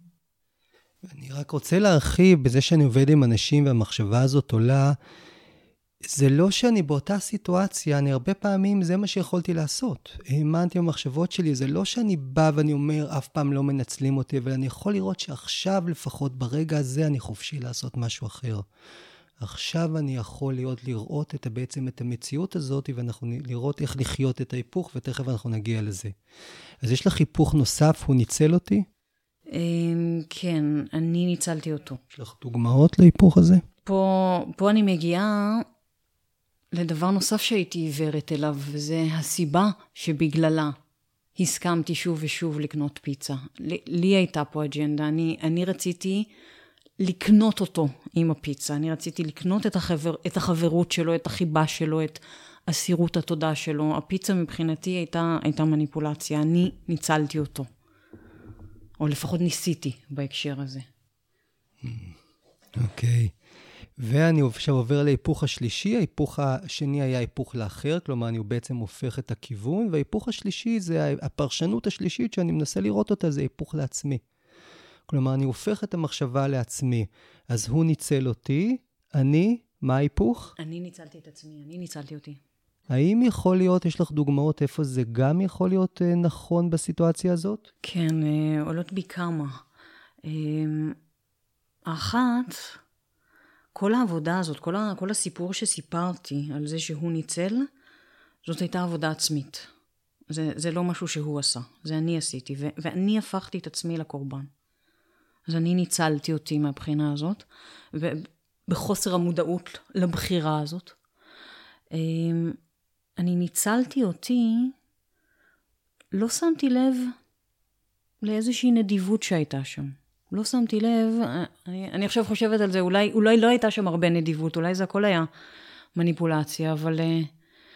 אני רק רוצה להרחיב בזה שאני עובד עם אנשים והמחשבה הזאת עולה, זה לא שאני באותה סיטואציה, אני הרבה פעמים זה מה שיכולתי לעשות. האמנתי במחשבות שלי, זה לא שאני בא ואני אומר, אף פעם לא מנצלים אותי, אבל אני יכול לראות שעכשיו לפחות ברגע הזה אני חופשי לעשות משהו אחר. עכשיו אני יכול להיות לראות את, בעצם את המציאות הזאת, ואנחנו לראות איך לחיות את ההיפוך, ותכף אנחנו נגיע לזה. אז יש לך היפוך נוסף, הוא ניצל אותי? כן, אני ניצלתי אותו. יש לך דוגמאות להיפוך הזה? פה, פה אני מגיעה לדבר נוסף שהייתי עיוורת אליו, וזה הסיבה שבגללה הסכמתי שוב ושוב לקנות פיצה. לי, לי הייתה פה אג'נדה, אני, אני רציתי לקנות אותו עם הפיצה, אני רציתי לקנות את, החבר, את החברות שלו, את החיבה שלו, את אסירות התודה שלו. הפיצה מבחינתי הייתה, הייתה מניפולציה, אני ניצלתי אותו. או לפחות ניסיתי בהקשר הזה. אוקיי. ואני עכשיו עובר להיפוך השלישי, ההיפוך השני היה היפוך לאחר, כלומר אני בעצם הופך את הכיוון, וההיפוך השלישי זה הפרשנות השלישית שאני מנסה לראות אותה, זה היפוך לעצמי. כלומר אני הופך את המחשבה לעצמי, אז הוא ניצל אותי, אני, מה ההיפוך? אני ניצלתי את עצמי, אני ניצלתי אותי. האם יכול להיות, יש לך דוגמאות איפה זה גם יכול להיות נכון בסיטואציה הזאת? כן, עולות בי כמה. האחת, כל העבודה הזאת, כל, ה, כל הסיפור שסיפרתי על זה שהוא ניצל, זאת הייתה עבודה עצמית. זה, זה לא משהו שהוא עשה, זה אני עשיתי, ו, ואני הפכתי את עצמי לקורבן. אז אני ניצלתי אותי מהבחינה הזאת, ובחוסר המודעות לבחירה הזאת. אני ניצלתי אותי, לא שמתי לב לאיזושהי נדיבות שהייתה שם. לא שמתי לב, אני, אני עכשיו חושבת על זה, אולי, אולי לא הייתה שם הרבה נדיבות, אולי זה הכל היה מניפולציה, אבל uh,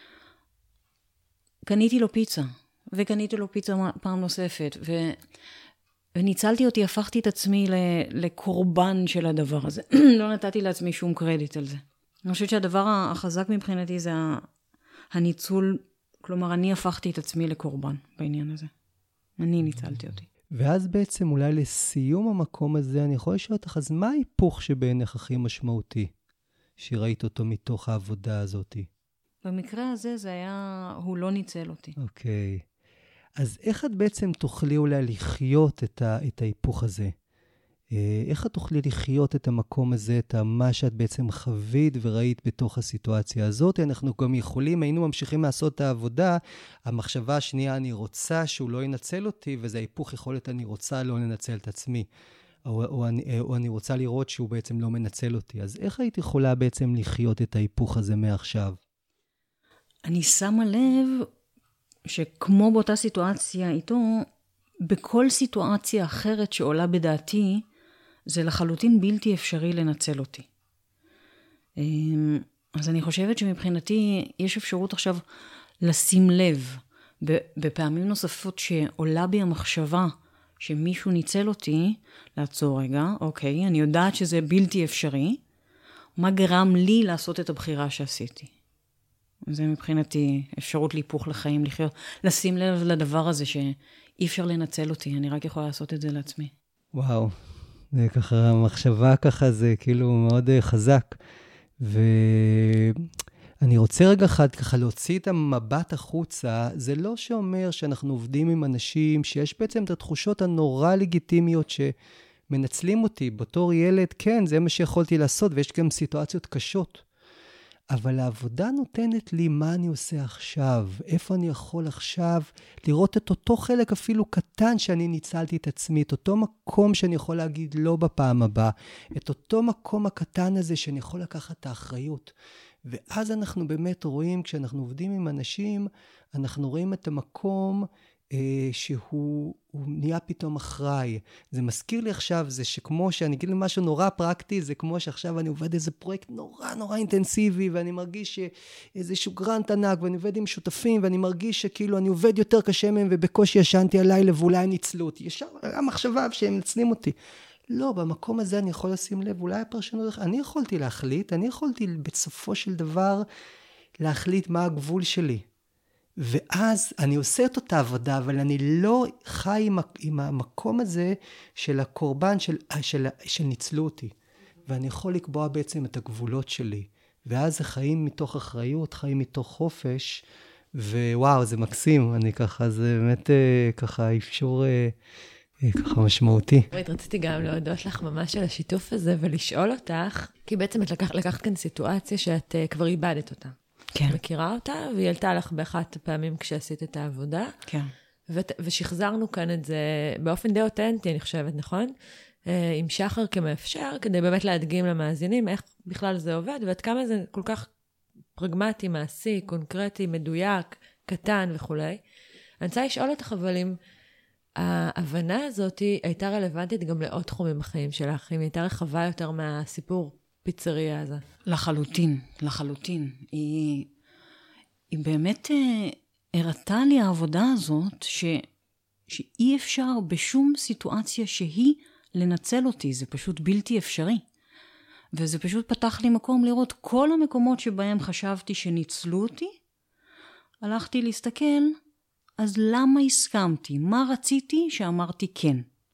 קניתי לו פיצה, וקניתי לו פיצה פעם נוספת, ו, וניצלתי אותי, הפכתי את עצמי לקורבן של הדבר הזה. לא נתתי לעצמי שום קרדיט על זה. אני חושבת שהדבר החזק מבחינתי זה הניצול, כלומר אני הפכתי את עצמי לקורבן בעניין הזה. אני ניצלתי אותי. ואז בעצם אולי לסיום המקום הזה, אני יכול לשאול אותך, אז מה ההיפוך שבעינך הכי משמעותי, שראית אותו מתוך העבודה הזאת? במקרה הזה זה היה, הוא לא ניצל אותי. אוקיי. אז איך את בעצם תוכלי אולי לחיות את, ה, את ההיפוך הזה? איך את תוכלי לחיות את המקום הזה, את מה שאת בעצם חווית וראית בתוך הסיטואציה הזאת? אנחנו גם יכולים, היינו ממשיכים לעשות את העבודה, המחשבה השנייה, אני רוצה שהוא לא ינצל אותי, וזה ההיפוך יכולת, אני רוצה לא לנצל את עצמי, או, או, אני, או אני רוצה לראות שהוא בעצם לא מנצל אותי. אז איך היית יכולה בעצם לחיות את ההיפוך הזה מעכשיו? אני שמה לב שכמו באותה סיטואציה איתו, בכל סיטואציה אחרת שעולה בדעתי, זה לחלוטין בלתי אפשרי לנצל אותי. אז אני חושבת שמבחינתי יש אפשרות עכשיו לשים לב, בפעמים נוספות שעולה בי המחשבה שמישהו ניצל אותי, לעצור רגע, אוקיי, אני יודעת שזה בלתי אפשרי, מה גרם לי לעשות את הבחירה שעשיתי? זה מבחינתי אפשרות להיפוך לחיים, לחיות, לשים לב לדבר הזה שאי אפשר לנצל אותי, אני רק יכולה לעשות את זה לעצמי. וואו, זה ככה, המחשבה ככה זה כאילו מאוד חזק, ואני רוצה רגע אחד ככה להוציא את המבט החוצה, זה לא שאומר שאנחנו עובדים עם אנשים שיש בעצם את התחושות הנורא לגיטימיות שמנצלים אותי, בתור ילד, כן, זה מה שיכולתי לעשות, ויש גם סיטואציות קשות. אבל העבודה נותנת לי מה אני עושה עכשיו, איפה אני יכול עכשיו לראות את אותו חלק אפילו קטן שאני ניצלתי את עצמי, את אותו מקום שאני יכול להגיד לא בפעם הבאה, את אותו מקום הקטן הזה שאני יכול לקחת את האחריות. ואז אנחנו באמת רואים, כשאנחנו עובדים עם אנשים, אנחנו רואים את המקום אה, שהוא נהיה פתאום אחראי. זה מזכיר לי עכשיו, זה שכמו שאני אגיד לי משהו נורא פרקטי, זה כמו שעכשיו אני עובד איזה פרויקט נורא נורא אינטנסיבי, ואני מרגיש איזשהו גרנט ענק, ואני עובד עם שותפים, ואני מרגיש שכאילו אני עובד יותר קשה מהם, ובקושי ישנתי הלילה, ואולי הם ניצלו אותי. ישר המחשבה שהם נצלים אותי. לא, במקום הזה אני יכול לשים לב, אולי הפרשנות, אני יכולתי להחליט, אני יכולתי בסופו של דבר להחליט מה הגבול שלי. ואז אני עושה את אותה עבודה, אבל אני לא חי עם, עם המקום הזה של הקורבן, של, של, של ניצלו אותי. ואני יכול לקבוע בעצם את הגבולות שלי. ואז זה חיים מתוך אחריות, חיים מתוך חופש, ווואו, זה מקסים. אני ככה, זה באמת ככה אפשור ככה משמעותי. רציתי גם להודות לך ממש על השיתוף הזה, ולשאול אותך, כי בעצם את לקחת, לקחת כאן סיטואציה שאת כבר איבדת אותה. כן. מכירה אותה, והיא עלתה לך באחת הפעמים כשעשית את העבודה. כן. ו- ושחזרנו כאן את זה באופן די אותנטי, אני חושבת, נכון? עם שחר כמאפשר, כדי באמת להדגים למאזינים איך בכלל זה עובד, ועד כמה זה כל כך פרגמטי, מעשי, קונקרטי, מדויק, קטן וכו'. אני רוצה לשאול אותך, אבל אם ההבנה הזאת הייתה רלוונטית גם לעוד תחומים בחיים שלך, אם היא הייתה רחבה יותר מהסיפור פיצריה הזה. לחלוטין, לחלוטין. היא, היא באמת אה, הראתה לי העבודה הזאת, ש, שאי אפשר בשום סיטואציה שהיא לנצל אותי, זה פשוט בלתי אפשרי. וזה פשוט פתח לי מקום לראות כל המקומות שבהם חשבתי שניצלו אותי, הלכתי להסתכל, אז למה הסכמתי? מה רציתי שאמרתי כן?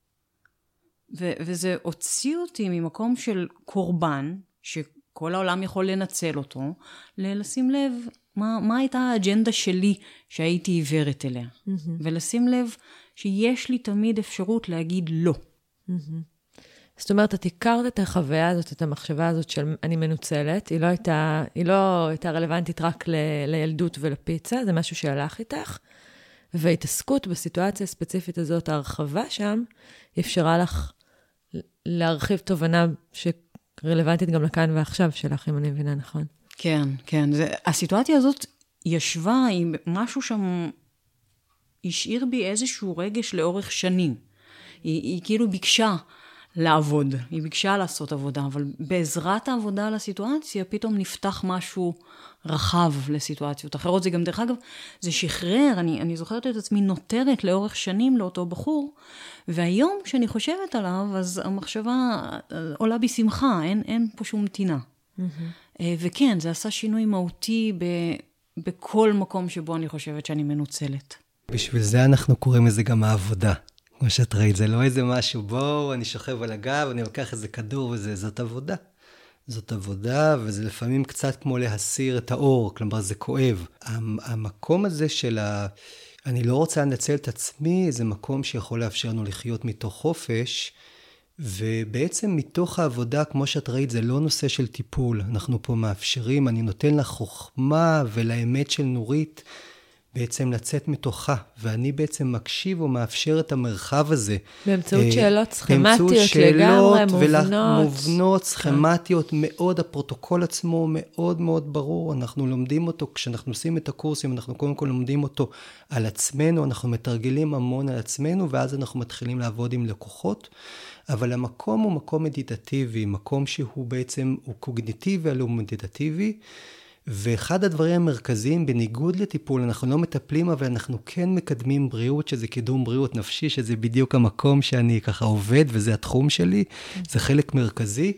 ו- וזה הוציא אותי ממקום של קורבן, שכל העולם יכול לנצל אותו, לשים לב מה, מה הייתה האג'נדה שלי שהייתי עיוורת אליה. Mm-hmm. ולשים לב שיש לי תמיד אפשרות להגיד לא. Mm-hmm. זאת אומרת, את הכרת את החוויה הזאת, את המחשבה הזאת של אני מנוצלת, היא לא הייתה, היא לא הייתה רלוונטית רק ל- לילדות ולפיצה, זה משהו שהלך איתך, והתעסקות בסיטואציה הספציפית הזאת, ההרחבה שם, אפשרה לך להרחיב תובנה שרלוונטית גם לכאן ועכשיו שלך, אם אני מבינה נכון. כן, כן. זה, הסיטואציה הזאת ישבה עם משהו שם, השאיר בי איזשהו רגש לאורך שנים. היא, היא כאילו ביקשה לעבוד, היא ביקשה לעשות עבודה, אבל בעזרת העבודה על הסיטואציה, פתאום נפתח משהו רחב לסיטואציות אחרות. זה גם, דרך אגב, זה שחרר, אני, אני זוכרת את עצמי נותרת לאורך שנים לאותו בחור, והיום כשאני חושבת עליו, אז המחשבה עולה בי שמחה, אין, אין פה שום תינה. Mm-hmm. וכן, זה עשה שינוי מהותי ב, בכל מקום שבו אני חושבת שאני מנוצלת. בשביל זה אנחנו קוראים לזה גם העבודה. כמו שאת ראית, זה לא איזה משהו, בואו, אני שוכב על הגב, אני לוקח איזה כדור וזה, זאת עבודה. זאת עבודה, וזה לפעמים קצת כמו להסיר את האור, כלומר זה כואב. המקום הזה של ה... אני לא רוצה לנצל את עצמי, זה מקום שיכול לאפשר לנו לחיות מתוך חופש, ובעצם מתוך העבודה, כמו שאת ראית, זה לא נושא של טיפול. אנחנו פה מאפשרים, אני נותן לך חוכמה ולאמת של נורית, בעצם לצאת מתוכה, ואני בעצם מקשיב ומאפשר את המרחב הזה. באמצעות שאלות סכמטיות לגמרי, מובנות. מובנות, סכמטיות מאוד, הפרוטוקול עצמו מאוד מאוד ברור, אנחנו לומדים אותו, כשאנחנו עושים את הקורסים, אנחנו קודם כל לומדים אותו על עצמנו, אנחנו מתרגלים המון על עצמנו, ואז אנחנו מתחילים לעבוד עם לקוחות, אבל המקום הוא מקום מדיטטיבי, מקום שהוא בעצם, הוא קוגניטיבי, אבל הוא מדיטטיבי, ואחד הדברים המרכזיים, בניגוד לטיפול, אנחנו לא מטפלים, אבל אנחנו כן מקדמים בריאות, שזה קידום בריאות נפשי, שזה בדיוק המקום שאני ככה עובד, וזה התחום שלי, זה חלק מרכזי,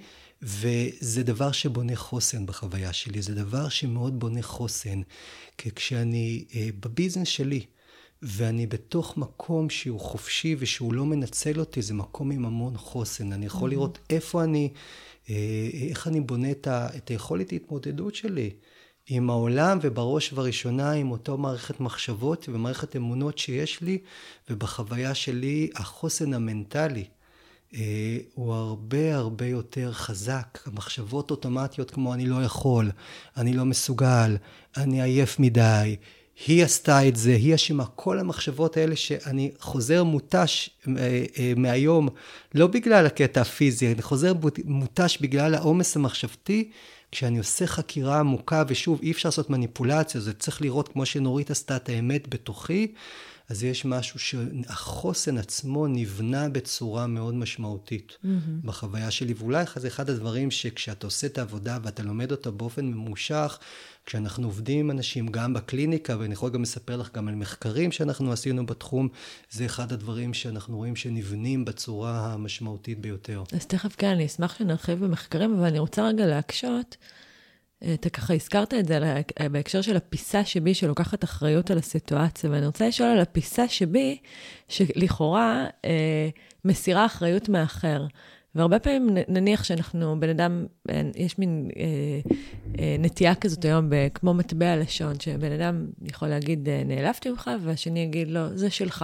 וזה דבר שבונה חוסן בחוויה שלי, זה דבר שמאוד בונה חוסן, כי כשאני אה, בביזנס שלי, ואני בתוך מקום שהוא חופשי, ושהוא לא מנצל אותי, זה מקום עם המון חוסן, אני יכול לראות איפה אני, אה, איך אני בונה את, ה, את היכולת ההתמודדות שלי, עם העולם ובראש ובראשונה עם אותו מערכת מחשבות ומערכת אמונות שיש לי, ובחוויה שלי החוסן המנטלי אה, הוא הרבה הרבה יותר חזק. המחשבות אוטומטיות כמו אני לא יכול, אני לא מסוגל, אני עייף מדי, היא עשתה את זה, היא אשמה, כל המחשבות האלה שאני חוזר מוטש אה, אה, מהיום, לא בגלל הקטע הפיזי, אני חוזר מוטש בגלל העומס המחשבתי, כשאני עושה חקירה עמוקה, ושוב, אי אפשר לעשות מניפולציה, זה צריך לראות כמו שנורית עשתה את האמת בתוכי, אז יש משהו שהחוסן עצמו נבנה בצורה מאוד משמעותית mm-hmm. בחוויה שלי, ואולי זה אחד הדברים שכשאתה עושה את העבודה ואתה לומד אותה באופן ממושך, כשאנחנו עובדים עם אנשים גם בקליניקה, ואני יכול גם לספר לך גם על מחקרים שאנחנו עשינו בתחום, זה אחד הדברים שאנחנו רואים שנבנים בצורה המשמעותית ביותר. אז תכף כן, אני אשמח שנרחיב במחקרים, אבל אני רוצה רגע להקשות, אתה ככה הזכרת את זה בהקשר של הפיסה שבי שלוקחת אחריות על הסיטואציה, ואני רוצה לשאול על הפיסה שבי שלכאורה אה, מסירה אחריות מאחר. והרבה פעמים נניח שאנחנו, בן אדם, יש מין אה, אה, נטייה כזאת היום, כמו מטבע לשון, שבן אדם יכול להגיד, נעלבתי ממך, והשני יגיד לו, זה שלך.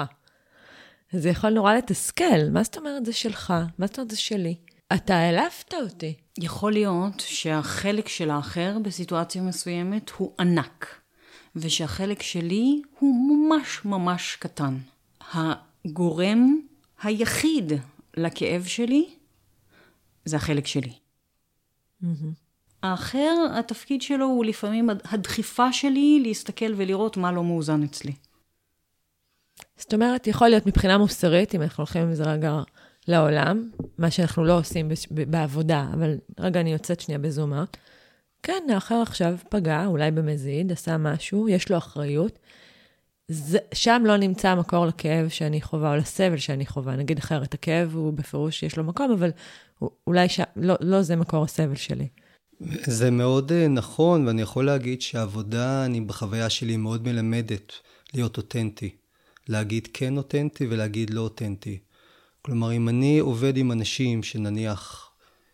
אז זה יכול נורא לתסכל. מה זאת אומרת, זה שלך? מה זאת אומרת, זה שלי? אתה העלבת אותי. יכול להיות שהחלק של האחר בסיטואציה מסוימת הוא ענק, ושהחלק שלי הוא ממש ממש קטן. הגורם היחיד לכאב שלי, זה החלק שלי. Mm-hmm. האחר, התפקיד שלו הוא לפעמים הדחיפה שלי להסתכל ולראות מה לא מאוזן אצלי. זאת אומרת, יכול להיות מבחינה מוסרית, אם אנחנו הולכים עם זה רגע לעולם, מה שאנחנו לא עושים בעבודה, אבל רגע אני יוצאת שנייה בזומות, כן, האחר עכשיו פגע, אולי במזיד, עשה משהו, יש לו אחריות, זה, שם לא נמצא המקור לכאב שאני חובה, או לסבל שאני חובה. נגיד אחרת, הכאב הוא בפירוש יש לו מקום, אבל אולי ש... לא, לא זה מקור הסבל שלי. זה מאוד נכון, ואני יכול להגיד שהעבודה, אני בחוויה שלי מאוד מלמדת להיות אותנטי. להגיד כן אותנטי ולהגיד לא אותנטי. כלומר, אם אני עובד עם אנשים שנניח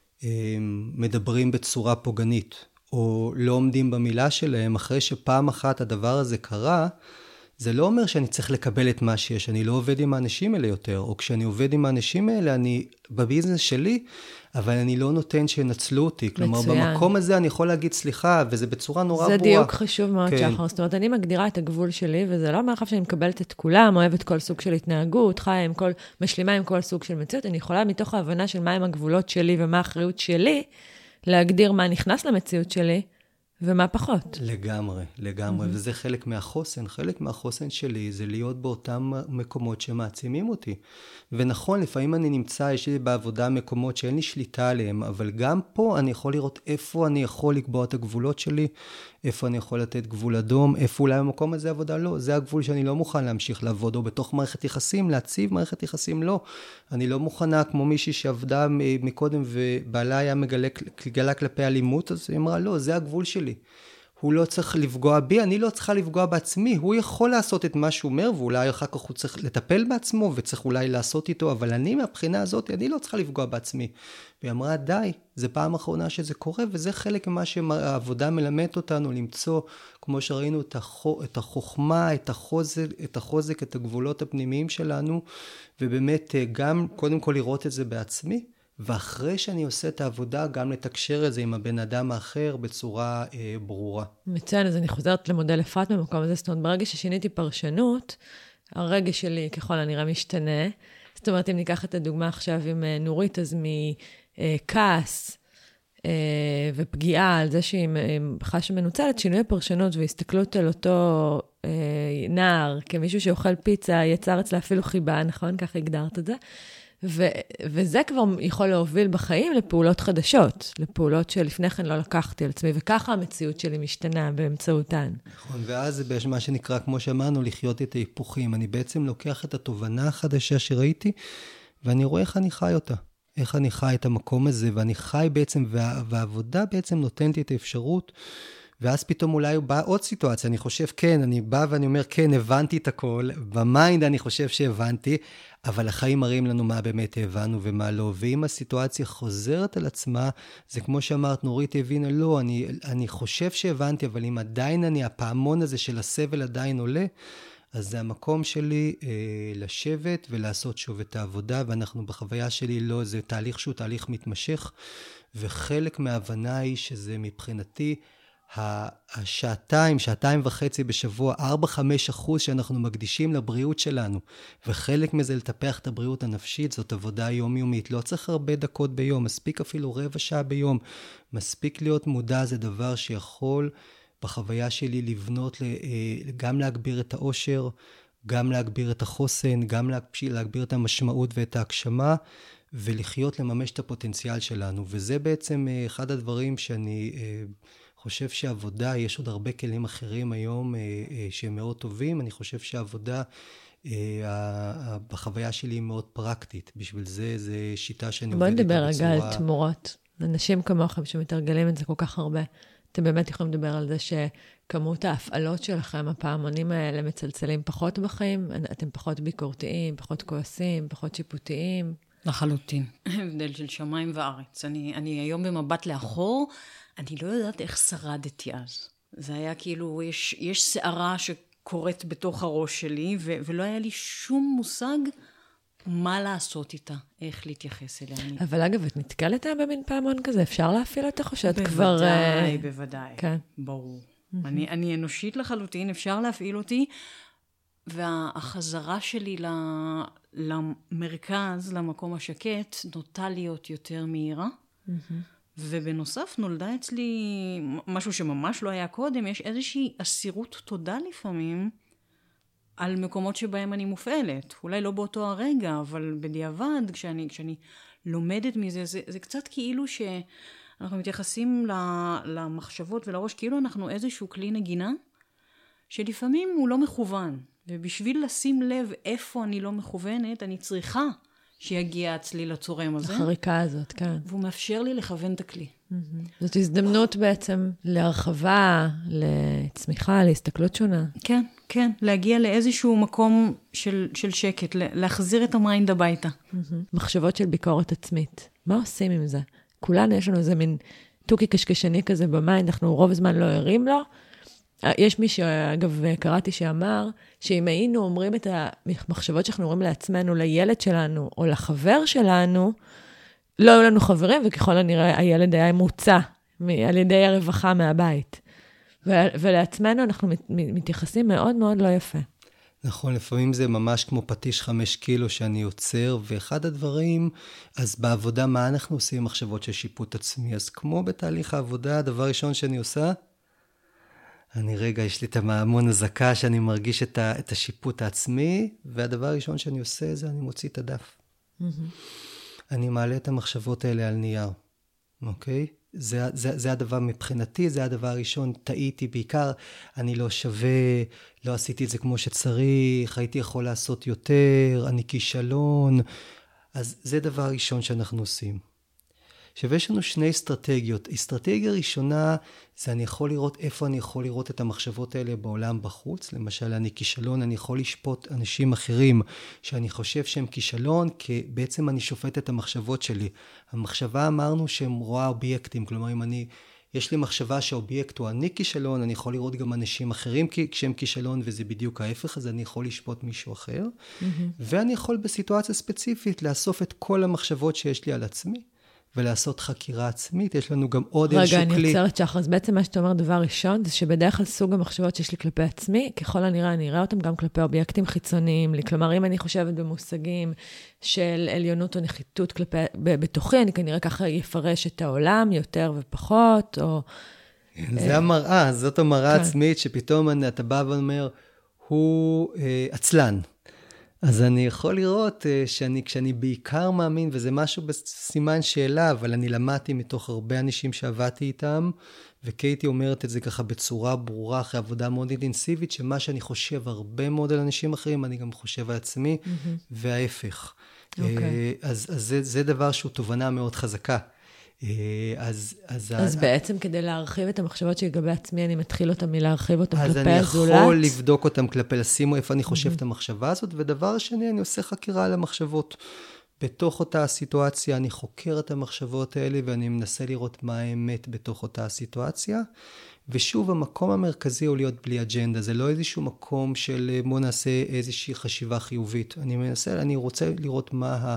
מדברים בצורה פוגענית, או לא עומדים במילה שלהם, אחרי שפעם אחת הדבר הזה קרה, זה לא אומר שאני צריך לקבל את מה שיש, אני לא עובד עם האנשים האלה יותר, או כשאני עובד עם האנשים האלה, אני בביזנס שלי, אבל אני לא נותן שינצלו אותי. כלומר, מצוין. במקום הזה אני יכול להגיד סליחה, וזה בצורה נורא ברורה. זה דיוק חשוב מאוד, כן. שחר. זאת אומרת, אני מגדירה את הגבול שלי, וזה לא מרחב שאני מקבלת את כולם, אוהבת כל סוג של התנהגות, חיה עם כל, משלימה עם כל סוג של מציאות, אני יכולה מתוך ההבנה של מה הם הגבולות שלי, ומה האחריות שלי, להגדיר מה נכנס למציאות שלי, ומה פחות. לגמרי, לגמרי. Mm-hmm. וזה חלק מהחוסן. חלק מהחוסן שלי זה להיות באותם מקומות שמעצימים אותי. ונכון, לפעמים אני נמצא, יש לי בעבודה מקומות שאין לי שליטה עליהם, אבל גם פה אני יכול לראות איפה אני יכול לקבוע את הגבולות שלי, איפה אני יכול לתת גבול אדום, איפה אולי במקום הזה עבודה לא. זה הגבול שאני לא מוכן להמשיך לעבוד, או בתוך מערכת יחסים, להציב מערכת יחסים לא. אני לא מוכנה, כמו מישהי שעבדה מקודם, ובעלה היה מגלה, גלה כלפי אלימות, אז היא אמרה, לא, זה הגבול שלי. הוא לא צריך לפגוע בי, אני לא צריכה לפגוע בעצמי, הוא יכול לעשות את מה שהוא אומר, ואולי אחר כך הוא צריך לטפל בעצמו, וצריך אולי לעשות איתו, אבל אני מהבחינה הזאת, אני לא צריכה לפגוע בעצמי. והיא אמרה, די, זה פעם אחרונה שזה קורה, וזה חלק ממה שהעבודה מלמדת אותנו, למצוא, כמו שראינו, את החוכמה, את החוזק, את החוזק, את הגבולות הפנימיים שלנו, ובאמת גם קודם כל לראות את זה בעצמי, ואחרי שאני עושה את העבודה, גם לתקשר את זה עם הבן אדם האחר בצורה אה, ברורה. מצוין, אז אני חוזרת למודל אפרת במקום הזה, זאת אומרת, ברגע ששיניתי פרשנות, הרגש שלי ככל הנראה משתנה. זאת אומרת, אם ניקח את הדוגמה עכשיו עם נורית, אז מכעס ופגיעה על זה שהיא חשה מנוצלת, שינוי הפרשנות והסתכלות על אותו נער, כמישהו שאוכל פיצה, יצר אצלה אפילו חיבה, נכון? ככה הגדרת את זה. ו- וזה כבר יכול להוביל בחיים לפעולות חדשות, לפעולות שלפני כן לא לקחתי על עצמי, וככה המציאות שלי משתנה באמצעותן. נכון, ואז זה מה שנקרא, כמו שאמרנו, לחיות את ההיפוכים. אני בעצם לוקח את התובנה החדשה שראיתי, ואני רואה איך אני חי אותה. איך אני חי את המקום הזה, ואני חי בעצם, וה- והעבודה בעצם נותנת לי את האפשרות, ואז פתאום אולי באה עוד סיטואציה, אני חושב, כן, אני בא ואני אומר, כן, הבנתי את הכל, במיינד אני חושב שהבנתי, אבל החיים מראים לנו מה באמת הבנו ומה לא, ואם הסיטואציה חוזרת על עצמה, זה כמו שאמרת, נורית הבינה, לא, אני, אני חושב שהבנתי, אבל אם עדיין אני, הפעמון הזה של הסבל עדיין עולה, אז זה המקום שלי אה, לשבת ולעשות שוב את העבודה, ואנחנו בחוויה שלי לא, זה תהליך שהוא תהליך מתמשך, וחלק מההבנה היא שזה מבחינתי, השעתיים, שעתיים וחצי בשבוע, ארבע חמש אחוז שאנחנו מקדישים לבריאות שלנו, וחלק מזה לטפח את הבריאות הנפשית, זאת עבודה יומיומית, לא צריך הרבה דקות ביום, מספיק אפילו רבע שעה ביום, מספיק להיות מודע, זה דבר שיכול בחוויה שלי לבנות, גם להגביר את האושר, גם להגביר את החוסן, גם להגביר את המשמעות ואת ההגשמה, ולחיות לממש את הפוטנציאל שלנו, וזה בעצם אחד הדברים שאני חושב שעבודה, יש עוד הרבה כלים אחרים היום שהם מאוד טובים, אני חושב שהעבודה בחוויה שלי היא מאוד פרקטית, בשביל זה, זה שיטה שאני עובדת בוא בצורה... נדבר רגע על תמורות, אנשים כמוכם שמתרגלים את זה כל כך הרבה, אתם באמת יכולים לדבר על זה שכמות ההפעלות שלכם, הפעמונים האלה מצלצלים פחות בחיים, אתם פחות ביקורתיים, פחות כועסים, פחות שיפוטיים. לחלוטין. הבדל של שמיים וארץ. אני, אני היום במבט לאחור, אני לא יודעת איך שרדתי אז. זה היה כאילו, יש, יש שערה שקורית בתוך הראש שלי, ו, ולא היה לי שום מושג מה לעשות איתה, איך להתייחס אליה. אבל אגב, את נתקלת במין פעמון כזה, אפשר להפעיל אותך או שאת בוודאי, כבר... בוודאי, בוודאי. כן. ברור. Mm-hmm. אני, אני אנושית לחלוטין, אפשר להפעיל אותי, והחזרה שלי למרכז, למקום השקט, נוטה להיות יותר מהירה. Mm-hmm. ובנוסף נולדה אצלי משהו שממש לא היה קודם, יש איזושהי אסירות תודה לפעמים, על מקומות שבהם אני מופעלת. אולי לא באותו הרגע, אבל בדיעבד, כשאני, כשאני לומדת מזה, זה, זה קצת כאילו שאנחנו מתייחסים למחשבות ולראש, כאילו אנחנו איזשהו כלי נגינה, שלפעמים הוא לא מכוון. ובשביל לשים לב איפה אני לא מכוונת, אני צריכה שיגיע הצליל הצורם הזה. החריקה הזאת, כן. והוא מאפשר לי לכוון את הכלי. זאת הזדמנות בעצם להרחבה, לצמיחה, להסתכלות שונה. כן, כן. להגיע לאיזשהו מקום של, של שקט, להחזיר את המיינד הביתה. מחשבות של ביקורת עצמית. מה עושים עם זה? כולנו יש לנו איזה מין תוכי קשקשני כזה במיינד, אנחנו רוב הזמן לא ערים לו. יש מי שאגב קראתי שאמר, שאם היינו אומרים את המחשבות שאנחנו אומרים לעצמנו, לילד שלנו או לחבר שלנו, לא היו לנו חברים, וככל הנראה הילד היה מוצא על ידי הרווחה מהבית. ולעצמנו אנחנו מתייחסים מאוד מאוד לא יפה. נכון, לפעמים זה ממש כמו פטיש חמש קילו שאני יוצר, ואחד הדברים, אז בעבודה מה אנחנו עושים עם מחשבות של שיפוט עצמי? אז כמו בתהליך העבודה, הדבר הראשון שאני עושה, אני רגע, יש לי את המון הזקה שאני מרגיש את, ה, את השיפוט העצמי, והדבר הראשון שאני עושה זה אני מוציא את הדף. Mm-hmm. אני מעלה את המחשבות האלה על נייר, אוקיי? זה, זה, זה הדבר מבחינתי, זה הדבר הראשון, טעיתי בעיקר, אני לא שווה, לא עשיתי את זה כמו שצריך, הייתי יכול לעשות יותר, אני כישלון, אז זה דבר ראשון שאנחנו עושים. עכשיו יש לנו שני אסטרטגיות, אסטרטגיה ראשונה זה אני יכול לראות איפה אני יכול לראות את המחשבות האלה בעולם בחוץ, למשל אני כישלון, אני יכול לשפוט אנשים אחרים שאני חושב שהם כישלון, כי בעצם אני שופט את המחשבות שלי. המחשבה אמרנו שהם רואה אובייקטים, כלומר אם אני יש לי מחשבה שהאובייקט הוא אני כישלון, אני יכול לראות גם אנשים אחרים כשהם כישלון, וזה בדיוק ההפך, אז אני יכול לשפוט מישהו אחר. Mm-hmm. ואני יכול בסיטואציה ספציפית לאסוף את כל המחשבות שיש לי על עצמי, ולעשות חקירה עצמית. יש לנו גם עוד איזשהו כלי. רגע, אני עוצרת שחר. אז בעצם מה שאתה אומר דבר ראשון, זה שבדרך כלל סוג המחשבות שיש לי כלפי עצמי, ככל הנראה אני אראה אותם גם כלפי אובייקטים חיצוניים לי. כלומר, אם אני חושבת במושגים של עליונות או נחיתות כלפי, בתוכי, אני כנראה ככה יפרש את העולם יותר ופחות, או... זה המראה, זאת המראה עצמית, שפתאום אתה בא ואומר, הוא עצלן. אז אני יכול לראות שאני, כשאני בעיקר מאמין, וזה משהו בסימן שאלה, אבל אני למדתי מתוך הרבה אנשים שעבדתי איתם, וקייטי אומרת את זה ככה בצורה ברורה, אחרי עבודה מאוד אינטנסיבית, שמה שאני חושב הרבה מאוד על אנשים אחרים, אני גם חושב על עצמי, mm-hmm. וההפך. Okay. אז, אז זה, זה דבר שהוא תובנה מאוד חזקה. אז, אז, אז ה... בעצם כדי להרחיב את המחשבות שלגבי עצמי, אני מתחיל אותם מלהרחיב אותם כלפי הזולת. אז אני יכול לבדוק אותם כלפי, לשימו איפה אני חושב mm-hmm. את המחשבה הזאת, ודבר שני, אני עושה חקירה על המחשבות. בתוך אותה הסיטואציה, אני חוקר את המחשבות האלה, ואני מנסה לראות מה האמת בתוך אותה הסיטואציה. ושוב, המקום המרכזי הוא להיות בלי אג'נדה. זה לא איזשהו מקום של בוא נעשה איזושהי חשיבה חיובית. אני מנסה, אני רוצה לראות מה ה...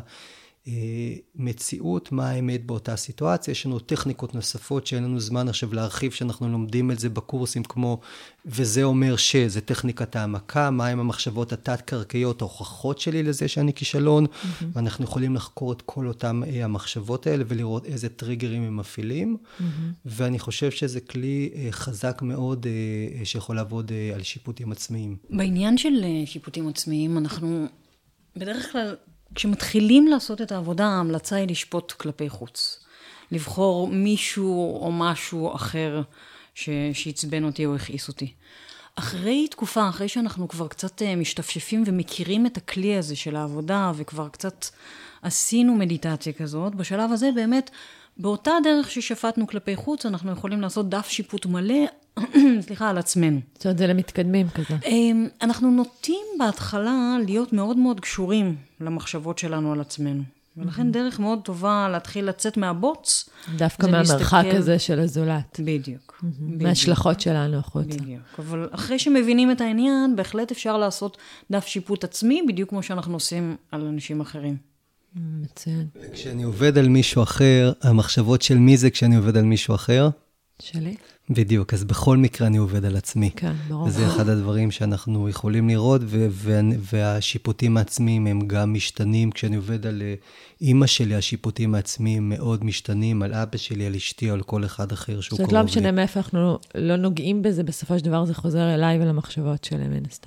מציאות, מה האמת באותה סיטואציה. יש לנו טכניקות נוספות שאין לנו זמן עכשיו להרחיב, שאנחנו לומדים את זה בקורסים כמו, וזה אומר שזה טכניקת העמקה, מה עם המחשבות התת-קרקעיות, ההוכחות שלי לזה שאני כישלון, mm-hmm. ואנחנו יכולים לחקור את כל אותם המחשבות האלה, ולראות איזה טריגרים הם מפעילים, mm-hmm. ואני חושב שזה כלי חזק מאוד, שיכול לעבוד על שיפוטים עצמיים. בעניין של שיפוטים עצמיים, אנחנו בדרך כלל, כשמתחילים לעשות את העבודה, ההמלצה היא לשפוט כלפי חוץ. לבחור מישהו או משהו אחר שיצבן אותי או הכעיס אותי. אחרי תקופה, אחרי שאנחנו כבר קצת משתפשפים ומכירים את הכלי הזה של העבודה, וכבר קצת עשינו מדיטציה כזאת, בשלב הזה באמת, באותה דרך ששפטנו כלפי חוץ, אנחנו יכולים לעשות דף שיפוט מלא, סליחה, על עצמנו. זאת אומרת, זה למתקדמים כזה. אנחנו נוטים בהתחלה להיות מאוד מאוד קשורים למחשבות שלנו על עצמנו. ולכן דרך מאוד טובה להתחיל לצאת מהבוץ. דווקא מהמרחק הזה של הזולת. בדיוק. מההשלכות שלנו החוצה. בדיוק. אבל אחרי שמבינים את העניין, בהחלט אפשר לעשות דף שיפוט עצמי, בדיוק כמו שאנחנו עושים על אנשים אחרים. מצוין. כשאני עובד על מישהו אחר, המחשבות של מי זה כשאני עובד על מישהו אחר? שלי. בדיוק, אז בכל מקרה אני עובד על עצמי. כן, ברור. וזה אחד הדברים שאנחנו יכולים לראות, ו- ו- והשיפוטים העצמיים הם גם משתנים. כשאני עובד על אמא שלי, השיפוטים העצמיים מאוד משתנים, על אבא שלי, על אשתי, או על כל אחד אחר שהוא קרוב לי. זאת לא משנה מאיפה אנחנו לא נוגעים בזה, בסופו של דבר זה חוזר אליי ולמחשבות שלי, מן הסתם.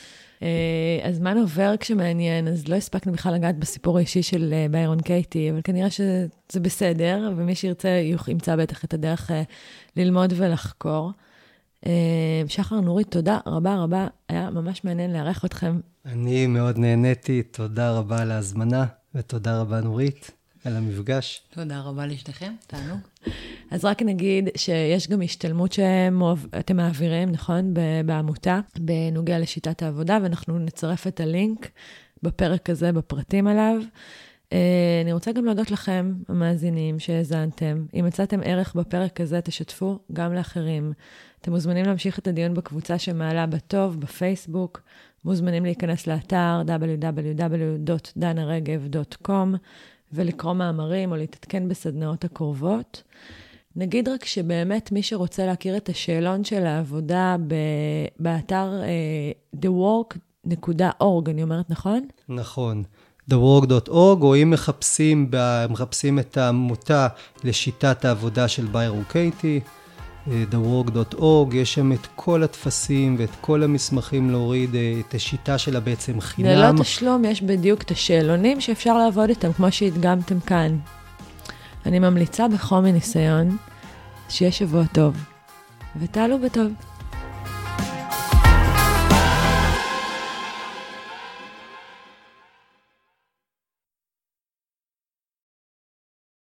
הזמן עובר כשמעניין, אז לא הספקנו בכלל לגעת בסיפור האישי של ביירון קייטי, אבל כנראה שזה בסדר, ומי שירצה ימצא בטח את הדרך ללמוד ולחקור. שחר, נורית, תודה רבה רבה, היה ממש מעניין לארח אתכם. אני מאוד נהניתי, תודה רבה על ההזמנה, ותודה רבה נורית על המפגש. תודה רבה לשתיכם, תענוג. אז רק נגיד שיש גם השתלמות שאתם מעבירים, נכון, בעמותה, בנוגע לשיטת העבודה, ואנחנו נצרף את הלינק בפרק הזה, בפרטים עליו. אני רוצה גם להודות לכם, המאזינים, שהזנתם. אם מצאתם ערך בפרק הזה, תשתפו גם לאחרים. אתם מוזמנים להמשיך את הדיון בקבוצה שמעלה בטוב, בפייסבוק. מוזמנים להיכנס לאתר דאבליו דאבליו דאבליו דוט דנה רגב דוט קום, ולקרוא מאמרים או להתעדכן בסדנאות הקרובות. נגיד רק שבאמת מי שרוצה להכיר את השאלון של העבודה באתר the work דוט org, אני אומרת נכון? נכון, the work דוט org, או אם מחפשים, מחפשים את העמותה לשיטת העבודה של ביירון קייטי, the work דוט org, יש שם את כל התפסים ואת כל המסמכים להוריד את השיטה שלה בעצם חינם. ללא תשלום יש בדיוק את השאלונים שאפשר לעבוד איתם, כמו שהדגמתם כאן. אני ממליצה בחום מניסיון, שיהיה שבוע טוב, ותעלו בטוב.